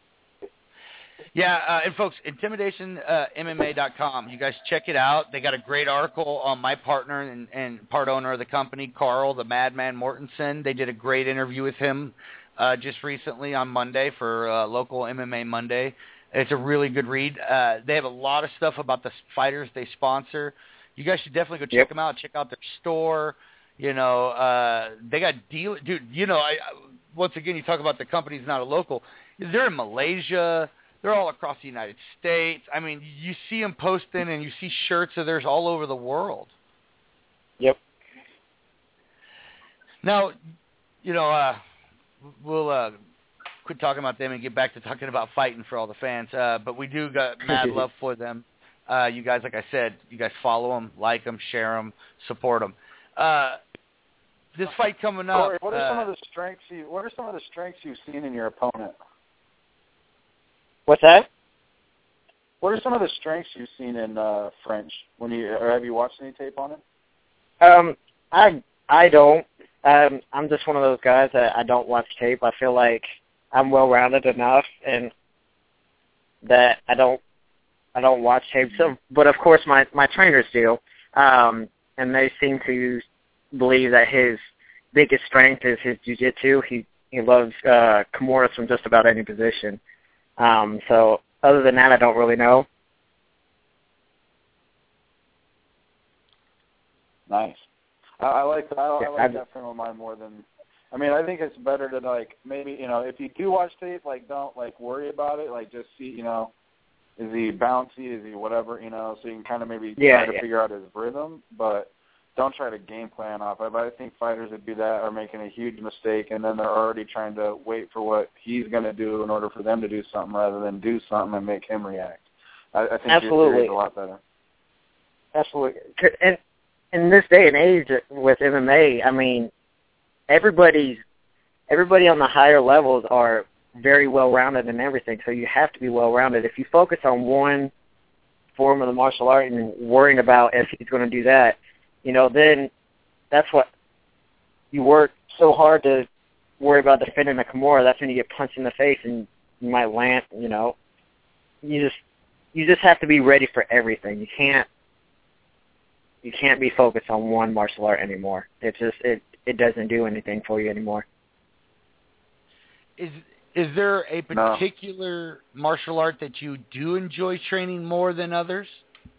Yeah, uh, and folks, Intimidation M M A dot com. You guys check it out. They got a great article on my partner and, and part owner of the company, Carl, the Madman Mortensen. They did a great interview with him uh, just recently on Monday for uh, local M M A Monday. It's a really good read. Uh, they have a lot of stuff about the fighters they sponsor. You guys should definitely go check yep. them out. Check out their store. You know, uh, they got deal, dude. You know, I once again you talk about the company's not a local. They're in Malaysia. They're all across the United States. I mean, you see them posting and you see shirts of theirs all over the world. Yep. Now, you know, uh, we'll uh, quit talking about them and get back to talking about fighting for all the fans. Uh, but we do got mad love for them. Uh, you guys, like I said, you guys follow them, like them, share them, support them. Uh, this fight coming up. Corey, what are uh, some of the strengths you? What are some of the strengths you've seen in your opponent? What's that? What are some of the strengths you've seen in uh, French? When you or have you watched any tape on it? Um, I I don't. Um, I'm just one of those guys that I don't watch tape. I feel like I'm well-rounded enough, and that I don't I don't watch tape. So, but of course, my my trainers do, um, and they seem to believe that his biggest strength is his jiu-jitsu. He he loves uh, Kimuras from just about any position. Um, so other than that, I don't really know. Nice. I, I like I, I Yeah, like I, that frame of mind more than. I mean, I think it's better to like maybe you know if you do watch tape, like don't like worry about it. Like just see you know, is he bouncy? Is he whatever? You know, so you can kind of maybe yeah, try to yeah. figure out his rhythm, but don't try to game plan off it. But I think fighters that do that are making a huge mistake, and then they're already trying to wait for what he's going to do in order for them to do something rather than do something and make him react. I, I think Absolutely. your theory is a lot better. Absolutely. And in this day and age with M M A, I mean, everybody's everybody on the higher levels are very well-rounded in everything, so you have to be well-rounded. If you focus on one form of the martial art and worrying about if he's going to do that, you know, then that's what you work so hard to worry about defending a Kimura. That's when you get punched in the face and you might land, you know. You just you just have to be ready for everything. You can't you can't be focused on one martial art anymore. It just it, it doesn't do anything for you anymore. Is is there a No. particular martial art that you do enjoy training more than others?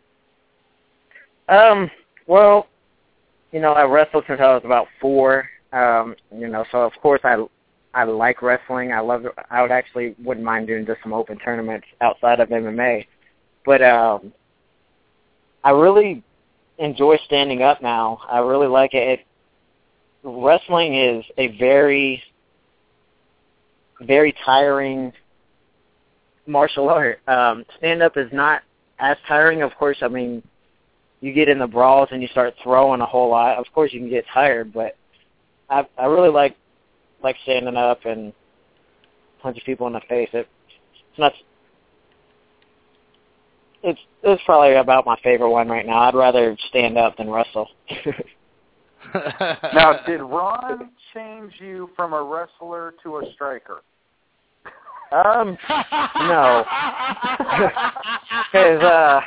Um, well, you know, I wrestled since I was about four. Um, you know, so of course I I like wrestling. I love it. I would actually wouldn't mind doing just some open tournaments outside of M M A. But um, I really enjoy standing up now. I really like it. it. Wrestling is a very, very tiring martial art. Um, stand-up is not as tiring. Of course, I mean, you get in the brawls and you start throwing a whole lot. Of course, you can get tired, but I I really like like standing up and punching people in the face. It, it's not. It's it's probably about my favorite one right now. I'd rather stand up than wrestle. Now, did Ron change you from a wrestler to a striker? Um, no, because uh,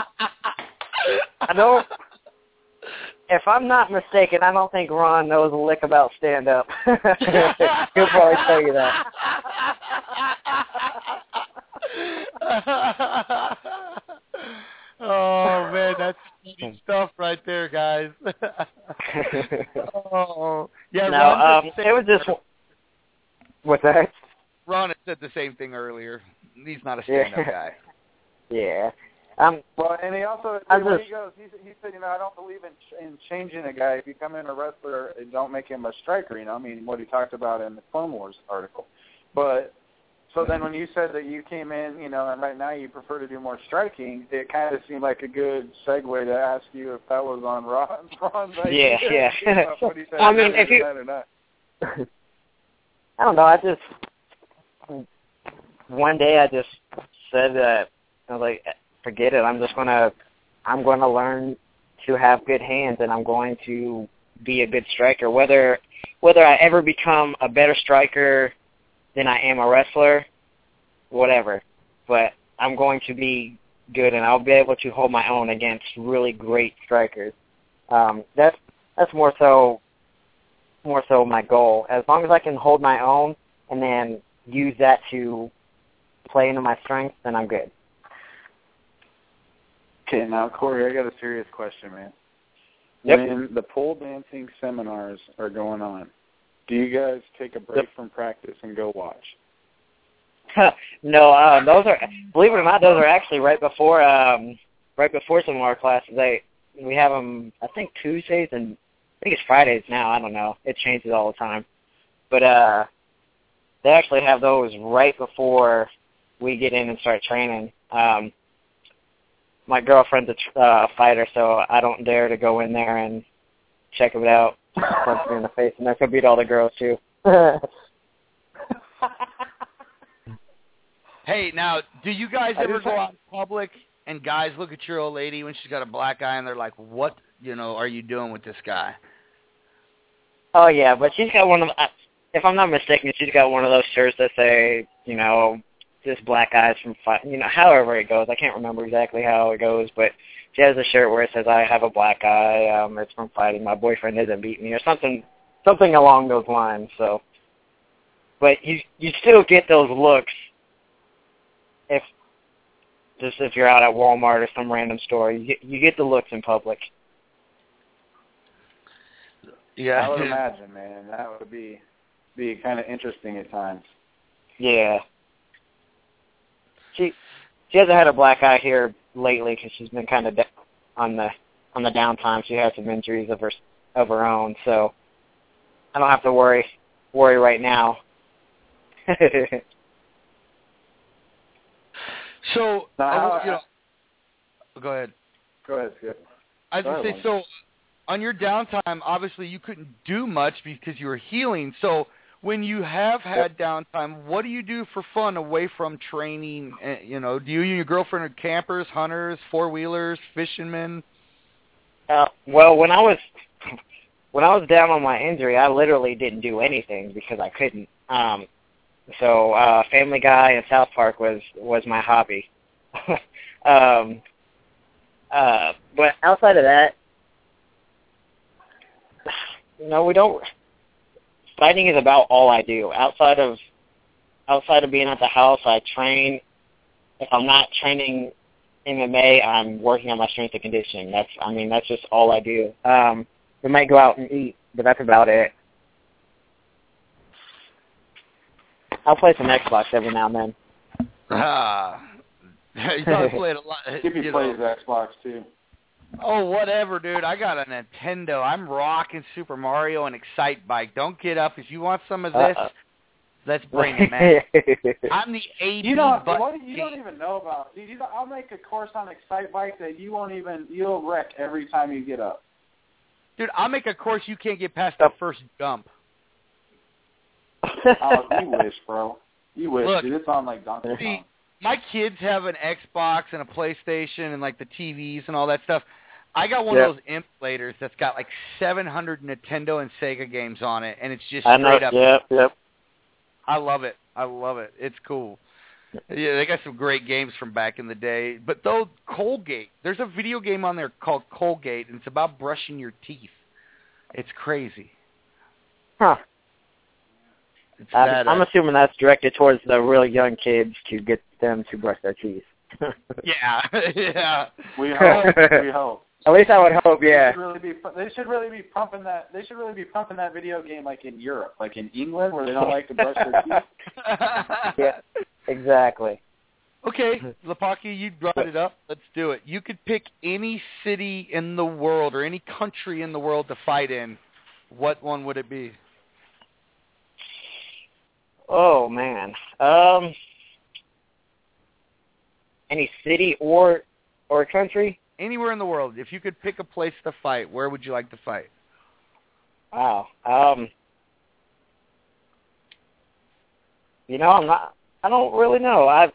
I don't. If I'm not mistaken, I don't think Ron knows a lick about stand-up. He'll probably tell you that. Oh man, that's funny stuff right there, guys. Oh yeah, No, Ron um, it was just. What's that? Ron had said the same thing earlier. He's not a stand-up Yeah. guy. Yeah. Um, Well, and he also, I when just- he goes, he, he said, you know, I don't believe in in changing a guy. If you come in a wrestler, don't make him a striker. You know, I mean, what he talked about in the Clone Wars article. But so then when you said that you came in, you know, and right now you prefer to do more striking, it kind of seemed like a good segue to ask you if that was on Ron. Ron's idea. Yeah, yeah. What he said, I mean, if you- that or not. I don't know. I just one day I just said that I was like, forget it. I'm just gonna I'm gonna learn to have good hands, and I'm going to be a good striker. Whether whether I ever become a better striker than I am a wrestler, whatever. But I'm going to be good, and I'll be able to hold my own against really great strikers. Um, that's that's more so more so my goal. As long as I can hold my own and then use that to play into my strengths, then I'm good. Okay, now, Corey, I got a serious question, man. Yep. When the pole dancing seminars are going on, do you guys take a break Yep. from practice and go watch? No, uh, those are, believe it or not, those are actually right before, um, right before some of our classes. They, we have them, I think Tuesdays and I think it's Fridays now. I don't know. It changes all the time. but uh, they actually have those right before we get in and start training. Um, my girlfriend's a tr- uh, fighter, so I don't dare to go in there and check it out. Punch me in the face, and I could beat all the girls too. Hey, now, do you guys I ever just go have- out in public and guys look at your old lady when she's got a black eye and they're like, what, you know, are you doing with this guy? Oh yeah, but she's got one of. If I'm not mistaken, she's got one of those shirts that say, you know, this black guy's from fight. You know, however it goes, I can't remember exactly how it goes, but she has a shirt where it says, "I have a black eye. Um, it's from fighting. My boyfriend isn't beating me," or something, something along those lines. So, but you you still get those looks if just if you're out at Walmart or some random store, you get you get the looks in public. Yeah, I would imagine, man. That would be be kind of interesting at times. Yeah. She she hasn't had a black eye here lately because she's been kind of de- on the on the downtime. She had some injuries of her of her own, so I don't have to worry worry right now. So, Now, uh, how- you know, go ahead. Go ahead, Skip. I was going to say, so on your downtime, obviously you couldn't do much because you were healing. So when you have had downtime, what do you do for fun away from training? Uh, You know, do you and your girlfriend are campers, hunters, four-wheelers, fishermen? Uh, well, when I was when I was down on my injury, I literally didn't do anything because I couldn't. Um, so uh, Family Guy and South Park was was my hobby. um, uh, but outside of that, no, we don't. Fighting is about all I do. Outside of outside of being at the house, I train. If I'm not training M M A, I'm working on my strength and conditioning. That's, I mean, that's just all I do. Um, we might go out and eat, but that's about it. I'll play some Xbox every now and then. Ah, you probably played a lot. Skippy you plays know. Xbox too. Oh, whatever, dude. I got a Nintendo. I'm rocking Super Mario and Excite Bike. Don't get up. If you want some of this, Uh-uh. let's bring it, man. I'm the A B You don't. button What, you king. don't even know about. You, you don't, I'll make a course on Excite Bike that you won't even. You'll wreck every time you get up. Dude, I'll make a course you can't get past the first jump. Oh, you wish, bro. You wish, Look, dude. It's on like Donkey See, Kong. my kids have an Xbox and a PlayStation and like the T Vs and all that stuff. I got one Yep. of those emulators that's got like seven hundred Nintendo and Sega games on it, and it's just I know. straight up. Yep, yep. I love it. I love it. It's cool. Yeah, they got some great games from back in the day. But though Colgate, there's a video game on there called Colgate, and it's about brushing your teeth. It's crazy. Huh. It's I'm, that, I'm uh, assuming that's directed towards the really young kids to get them to brush their teeth. yeah, yeah. We hope. we hope. At least I would hope, yeah. They should really be. They should really be pumping that. They should really be pumping that video game like in Europe, like in England, where they don't like to brush their teeth. Yeah, exactly. Okay, Lapaki, you brought it up. Let's do it. You could pick any city in the world or any country in the world to fight in. What one would it be? Oh man. Um. Any city or or country? Anywhere in the world. If you could pick a place to fight, where would you like to fight? Wow. Um. You know, I'm not. I don't really know. I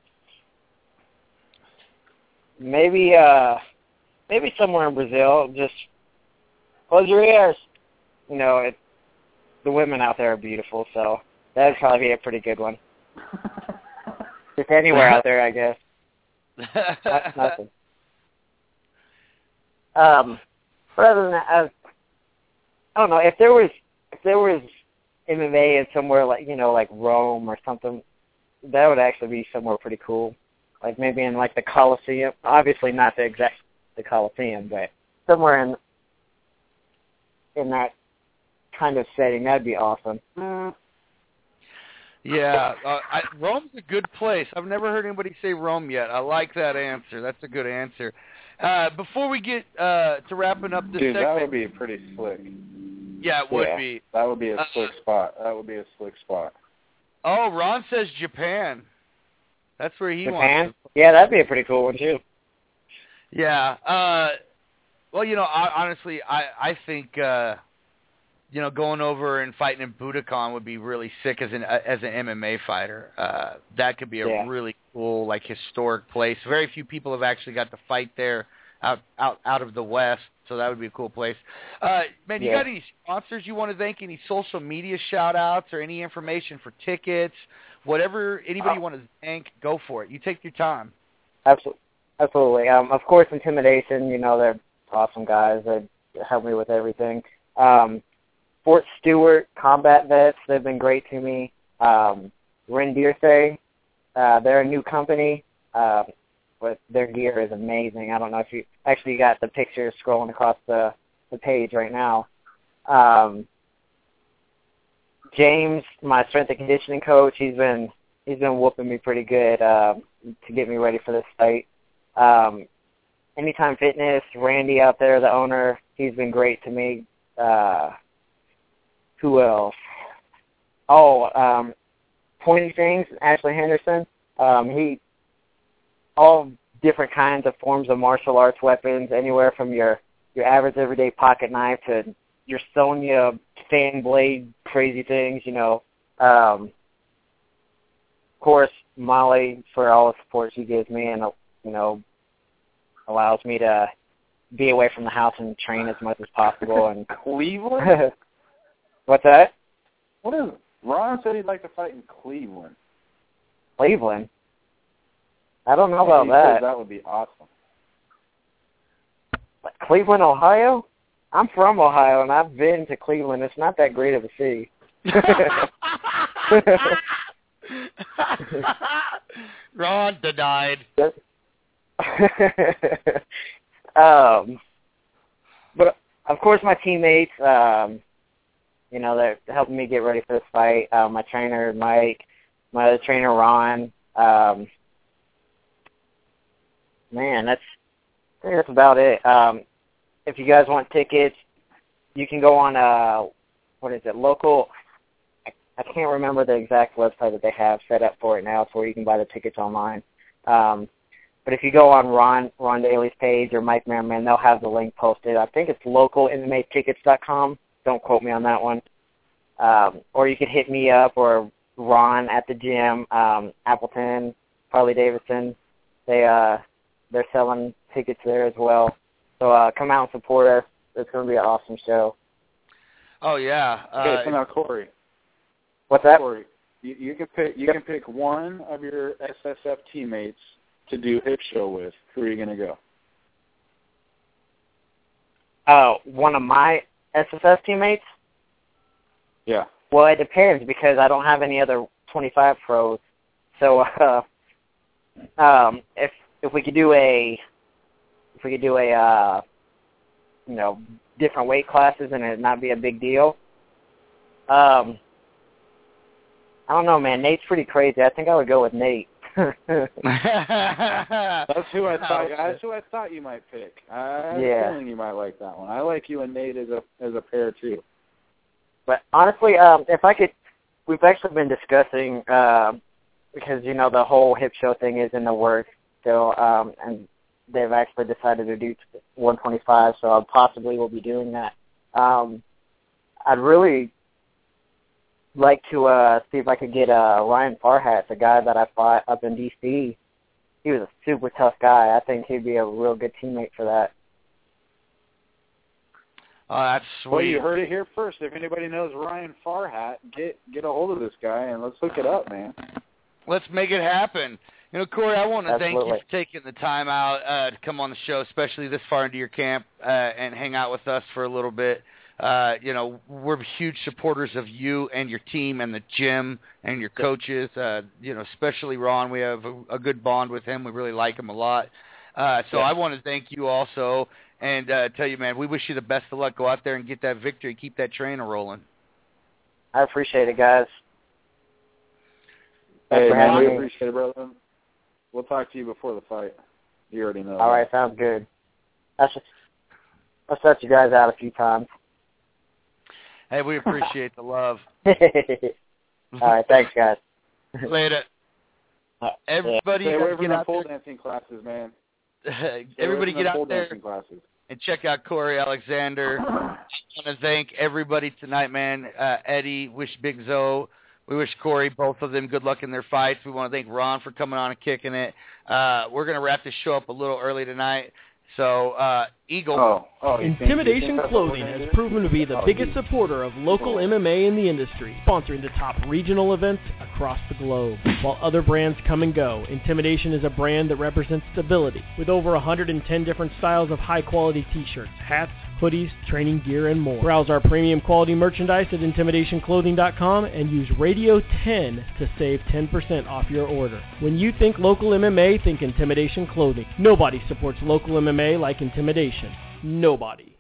maybe uh maybe somewhere in Brazil. Just close your ears. You know, it, the women out there are beautiful, so that'd probably be a pretty good one. Just anywhere out there, I guess. Not, nothing. Um, but other than that, I, I don't know if there was if there was M M A in somewhere like you know like Rome or something, that would actually be somewhere pretty cool. Like maybe in like the Colosseum. Obviously not the exact the Colosseum, but somewhere in in that kind of setting, that'd be awesome. Mm. Yeah, uh, I, Rome's a good place. I've never heard anybody say Rome yet. I like that answer. That's a good answer. Uh, before we get uh, to wrapping up this Dude, segment, that would be pretty slick. Yeah, it would yeah, be. That would be a Uh, slick spot. That would be a slick spot. Oh, Ron says Japan. That's where he Japan? wants to. Yeah, that'd be a pretty cool one too. Yeah. Uh, well, you know, I, honestly, I I think uh, you know going over and fighting in Budokan would be really sick as an uh, as an M M A fighter. Uh, that could be a Yeah. really cool, like, historic place. Very few people have actually got to fight there out out out of the West, so that would be a cool place. Uh, man, you Yeah. got any sponsors you want to thank? Any social media shout outs or any information for tickets? Whatever anybody you want to thank, go for it. You take your time. Absolutely. Absolutely. Um, of course, Intimidation, you know, they're awesome guys. They help me with everything. Um, Fort Stewart Combat Vets, they've been great to me. Um, Rendirse, uh, they're a new company, uh, but their gear is amazing. I don't know if you actually got the pictures scrolling across the, the page right now. Um, James, my strength and conditioning coach, he's been he's been whooping me pretty good uh, to get me ready for this fight. Um, Anytime Fitness, Randy out there, the owner, he's been great to me. Uh, who else? Oh, um, Pointy Things, Ashley Henderson. Um, he all different kinds of forms of martial arts weapons, anywhere from your your average everyday pocket knife to your Sonya fan blade crazy things, you know. Um, of course, Molly, for all the support she gives me and, you know, allows me to be away from the house and train as much as possible. And Cleveland? What's that? What is it? Ron said he'd like to fight in Cleveland. Cleveland? I don't know Yeah, about he that. says that would be awesome. Cleveland, Ohio? I'm from Ohio, and I've been to Cleveland. It's not that great of a city. Ron denied. um, but, of course, my teammates, um, you know, they're helping me get ready for this fight. Uh, my trainer, Mike, my other trainer, Ron. Um, man, that's, I think that's about it. Um, if you guys want tickets, you can go on, uh, what is it, local, I, I can't remember the exact website that they have set up for it now. It's where you can buy the tickets online. Um, but if you go on Ron, Ron Daly's page or Mike Merriman, they'll have the link posted. I think it's local M M A tickets dot com. Don't quote me on that one. Um, or you could hit me up or Ron at the gym, um, Appleton, Harley Davidson. They, uh, they're selling tickets there as well. So uh, come out and support us. It's going to be an awesome show. Oh yeah. Uh, Okay, so now Corey. What's that? Corey, you, you can pick. You Yep. can pick one of your S S F teammates to do hip show with. Who are you going to go? Oh, one of my S S F teammates? Yeah. Well, it depends because I don't have any other twenty-five pros. So uh, um, if if we could do a if we could do a uh, you know different weight classes and it not be a big deal. Um, I don't know, man. Nate's pretty crazy. I think I would go with Nate. That's who I thought. That's who I thought you might pick. I have Yeah. a feeling you might like that one. I like you and Nate as a as a pair too. But honestly, um, if I could, we've actually been discussing uh, because you know the whole hip show thing is in the works still, um, and they've actually decided to do one twenty-five. So I possibly will be doing that. Um, I'd really like to uh, see if I could get uh, Ryan Farhat, the guy that I fought up in D C. He was a super tough guy. I think he'd be a real good teammate for that. Oh, that's sweet. Well, you heard it here first. If anybody knows Ryan Farhat, get get a hold of this guy and let's hook it up, man. Let's make it happen. You know, Corey, I want to thank you Absolutely. for taking the time out uh, to come on the show, especially this far into your camp, uh, and hang out with us for a little bit. Uh, you know, we're huge supporters of you and your team and the gym and your coaches. Uh, you know, especially Ron. We have a, a good bond with him. We really like him a lot. Uh, so Yeah. I want to thank you also and uh, tell you, man, we wish you the best of luck. Go out there and get that victory. Keep that trainer rolling. I appreciate it, guys. Thanks Hey, for man, having we me. appreciate it, brother. We'll talk to you before the fight. You already know. All right, sounds good. I've, I've set you guys out a few times. Hey, we appreciate the love. All right, thanks, guys. Later. Everybody Stay away from get the out pole there. dancing classes, man. Everybody get pole out there dancing classes. and check out Corey Alexander. I want to thank everybody tonight, man. Uh, Eddie, wish Big Zoe. We wish Corey, both of them, good luck in their fights. We want to thank Ron for coming on and kicking it. Uh, we're going to wrap this show up a little early tonight. So, uh, Eagle. Oh, oh, Intimidation Clothing has proven to be the oh, biggest supporter of local M M A in the industry, sponsoring the top regional events across the globe. While other brands come and go, Intimidation is a brand that represents stability, with over one hundred ten different styles of high-quality t-shirts, hats, hoodies, training gear, and more. Browse our premium quality merchandise at intimidation clothing dot com and use radio ten to save ten percent off your order. When you think local M M A, think Intimidation Clothing. Nobody supports local M M A like Intimidation. Nobody.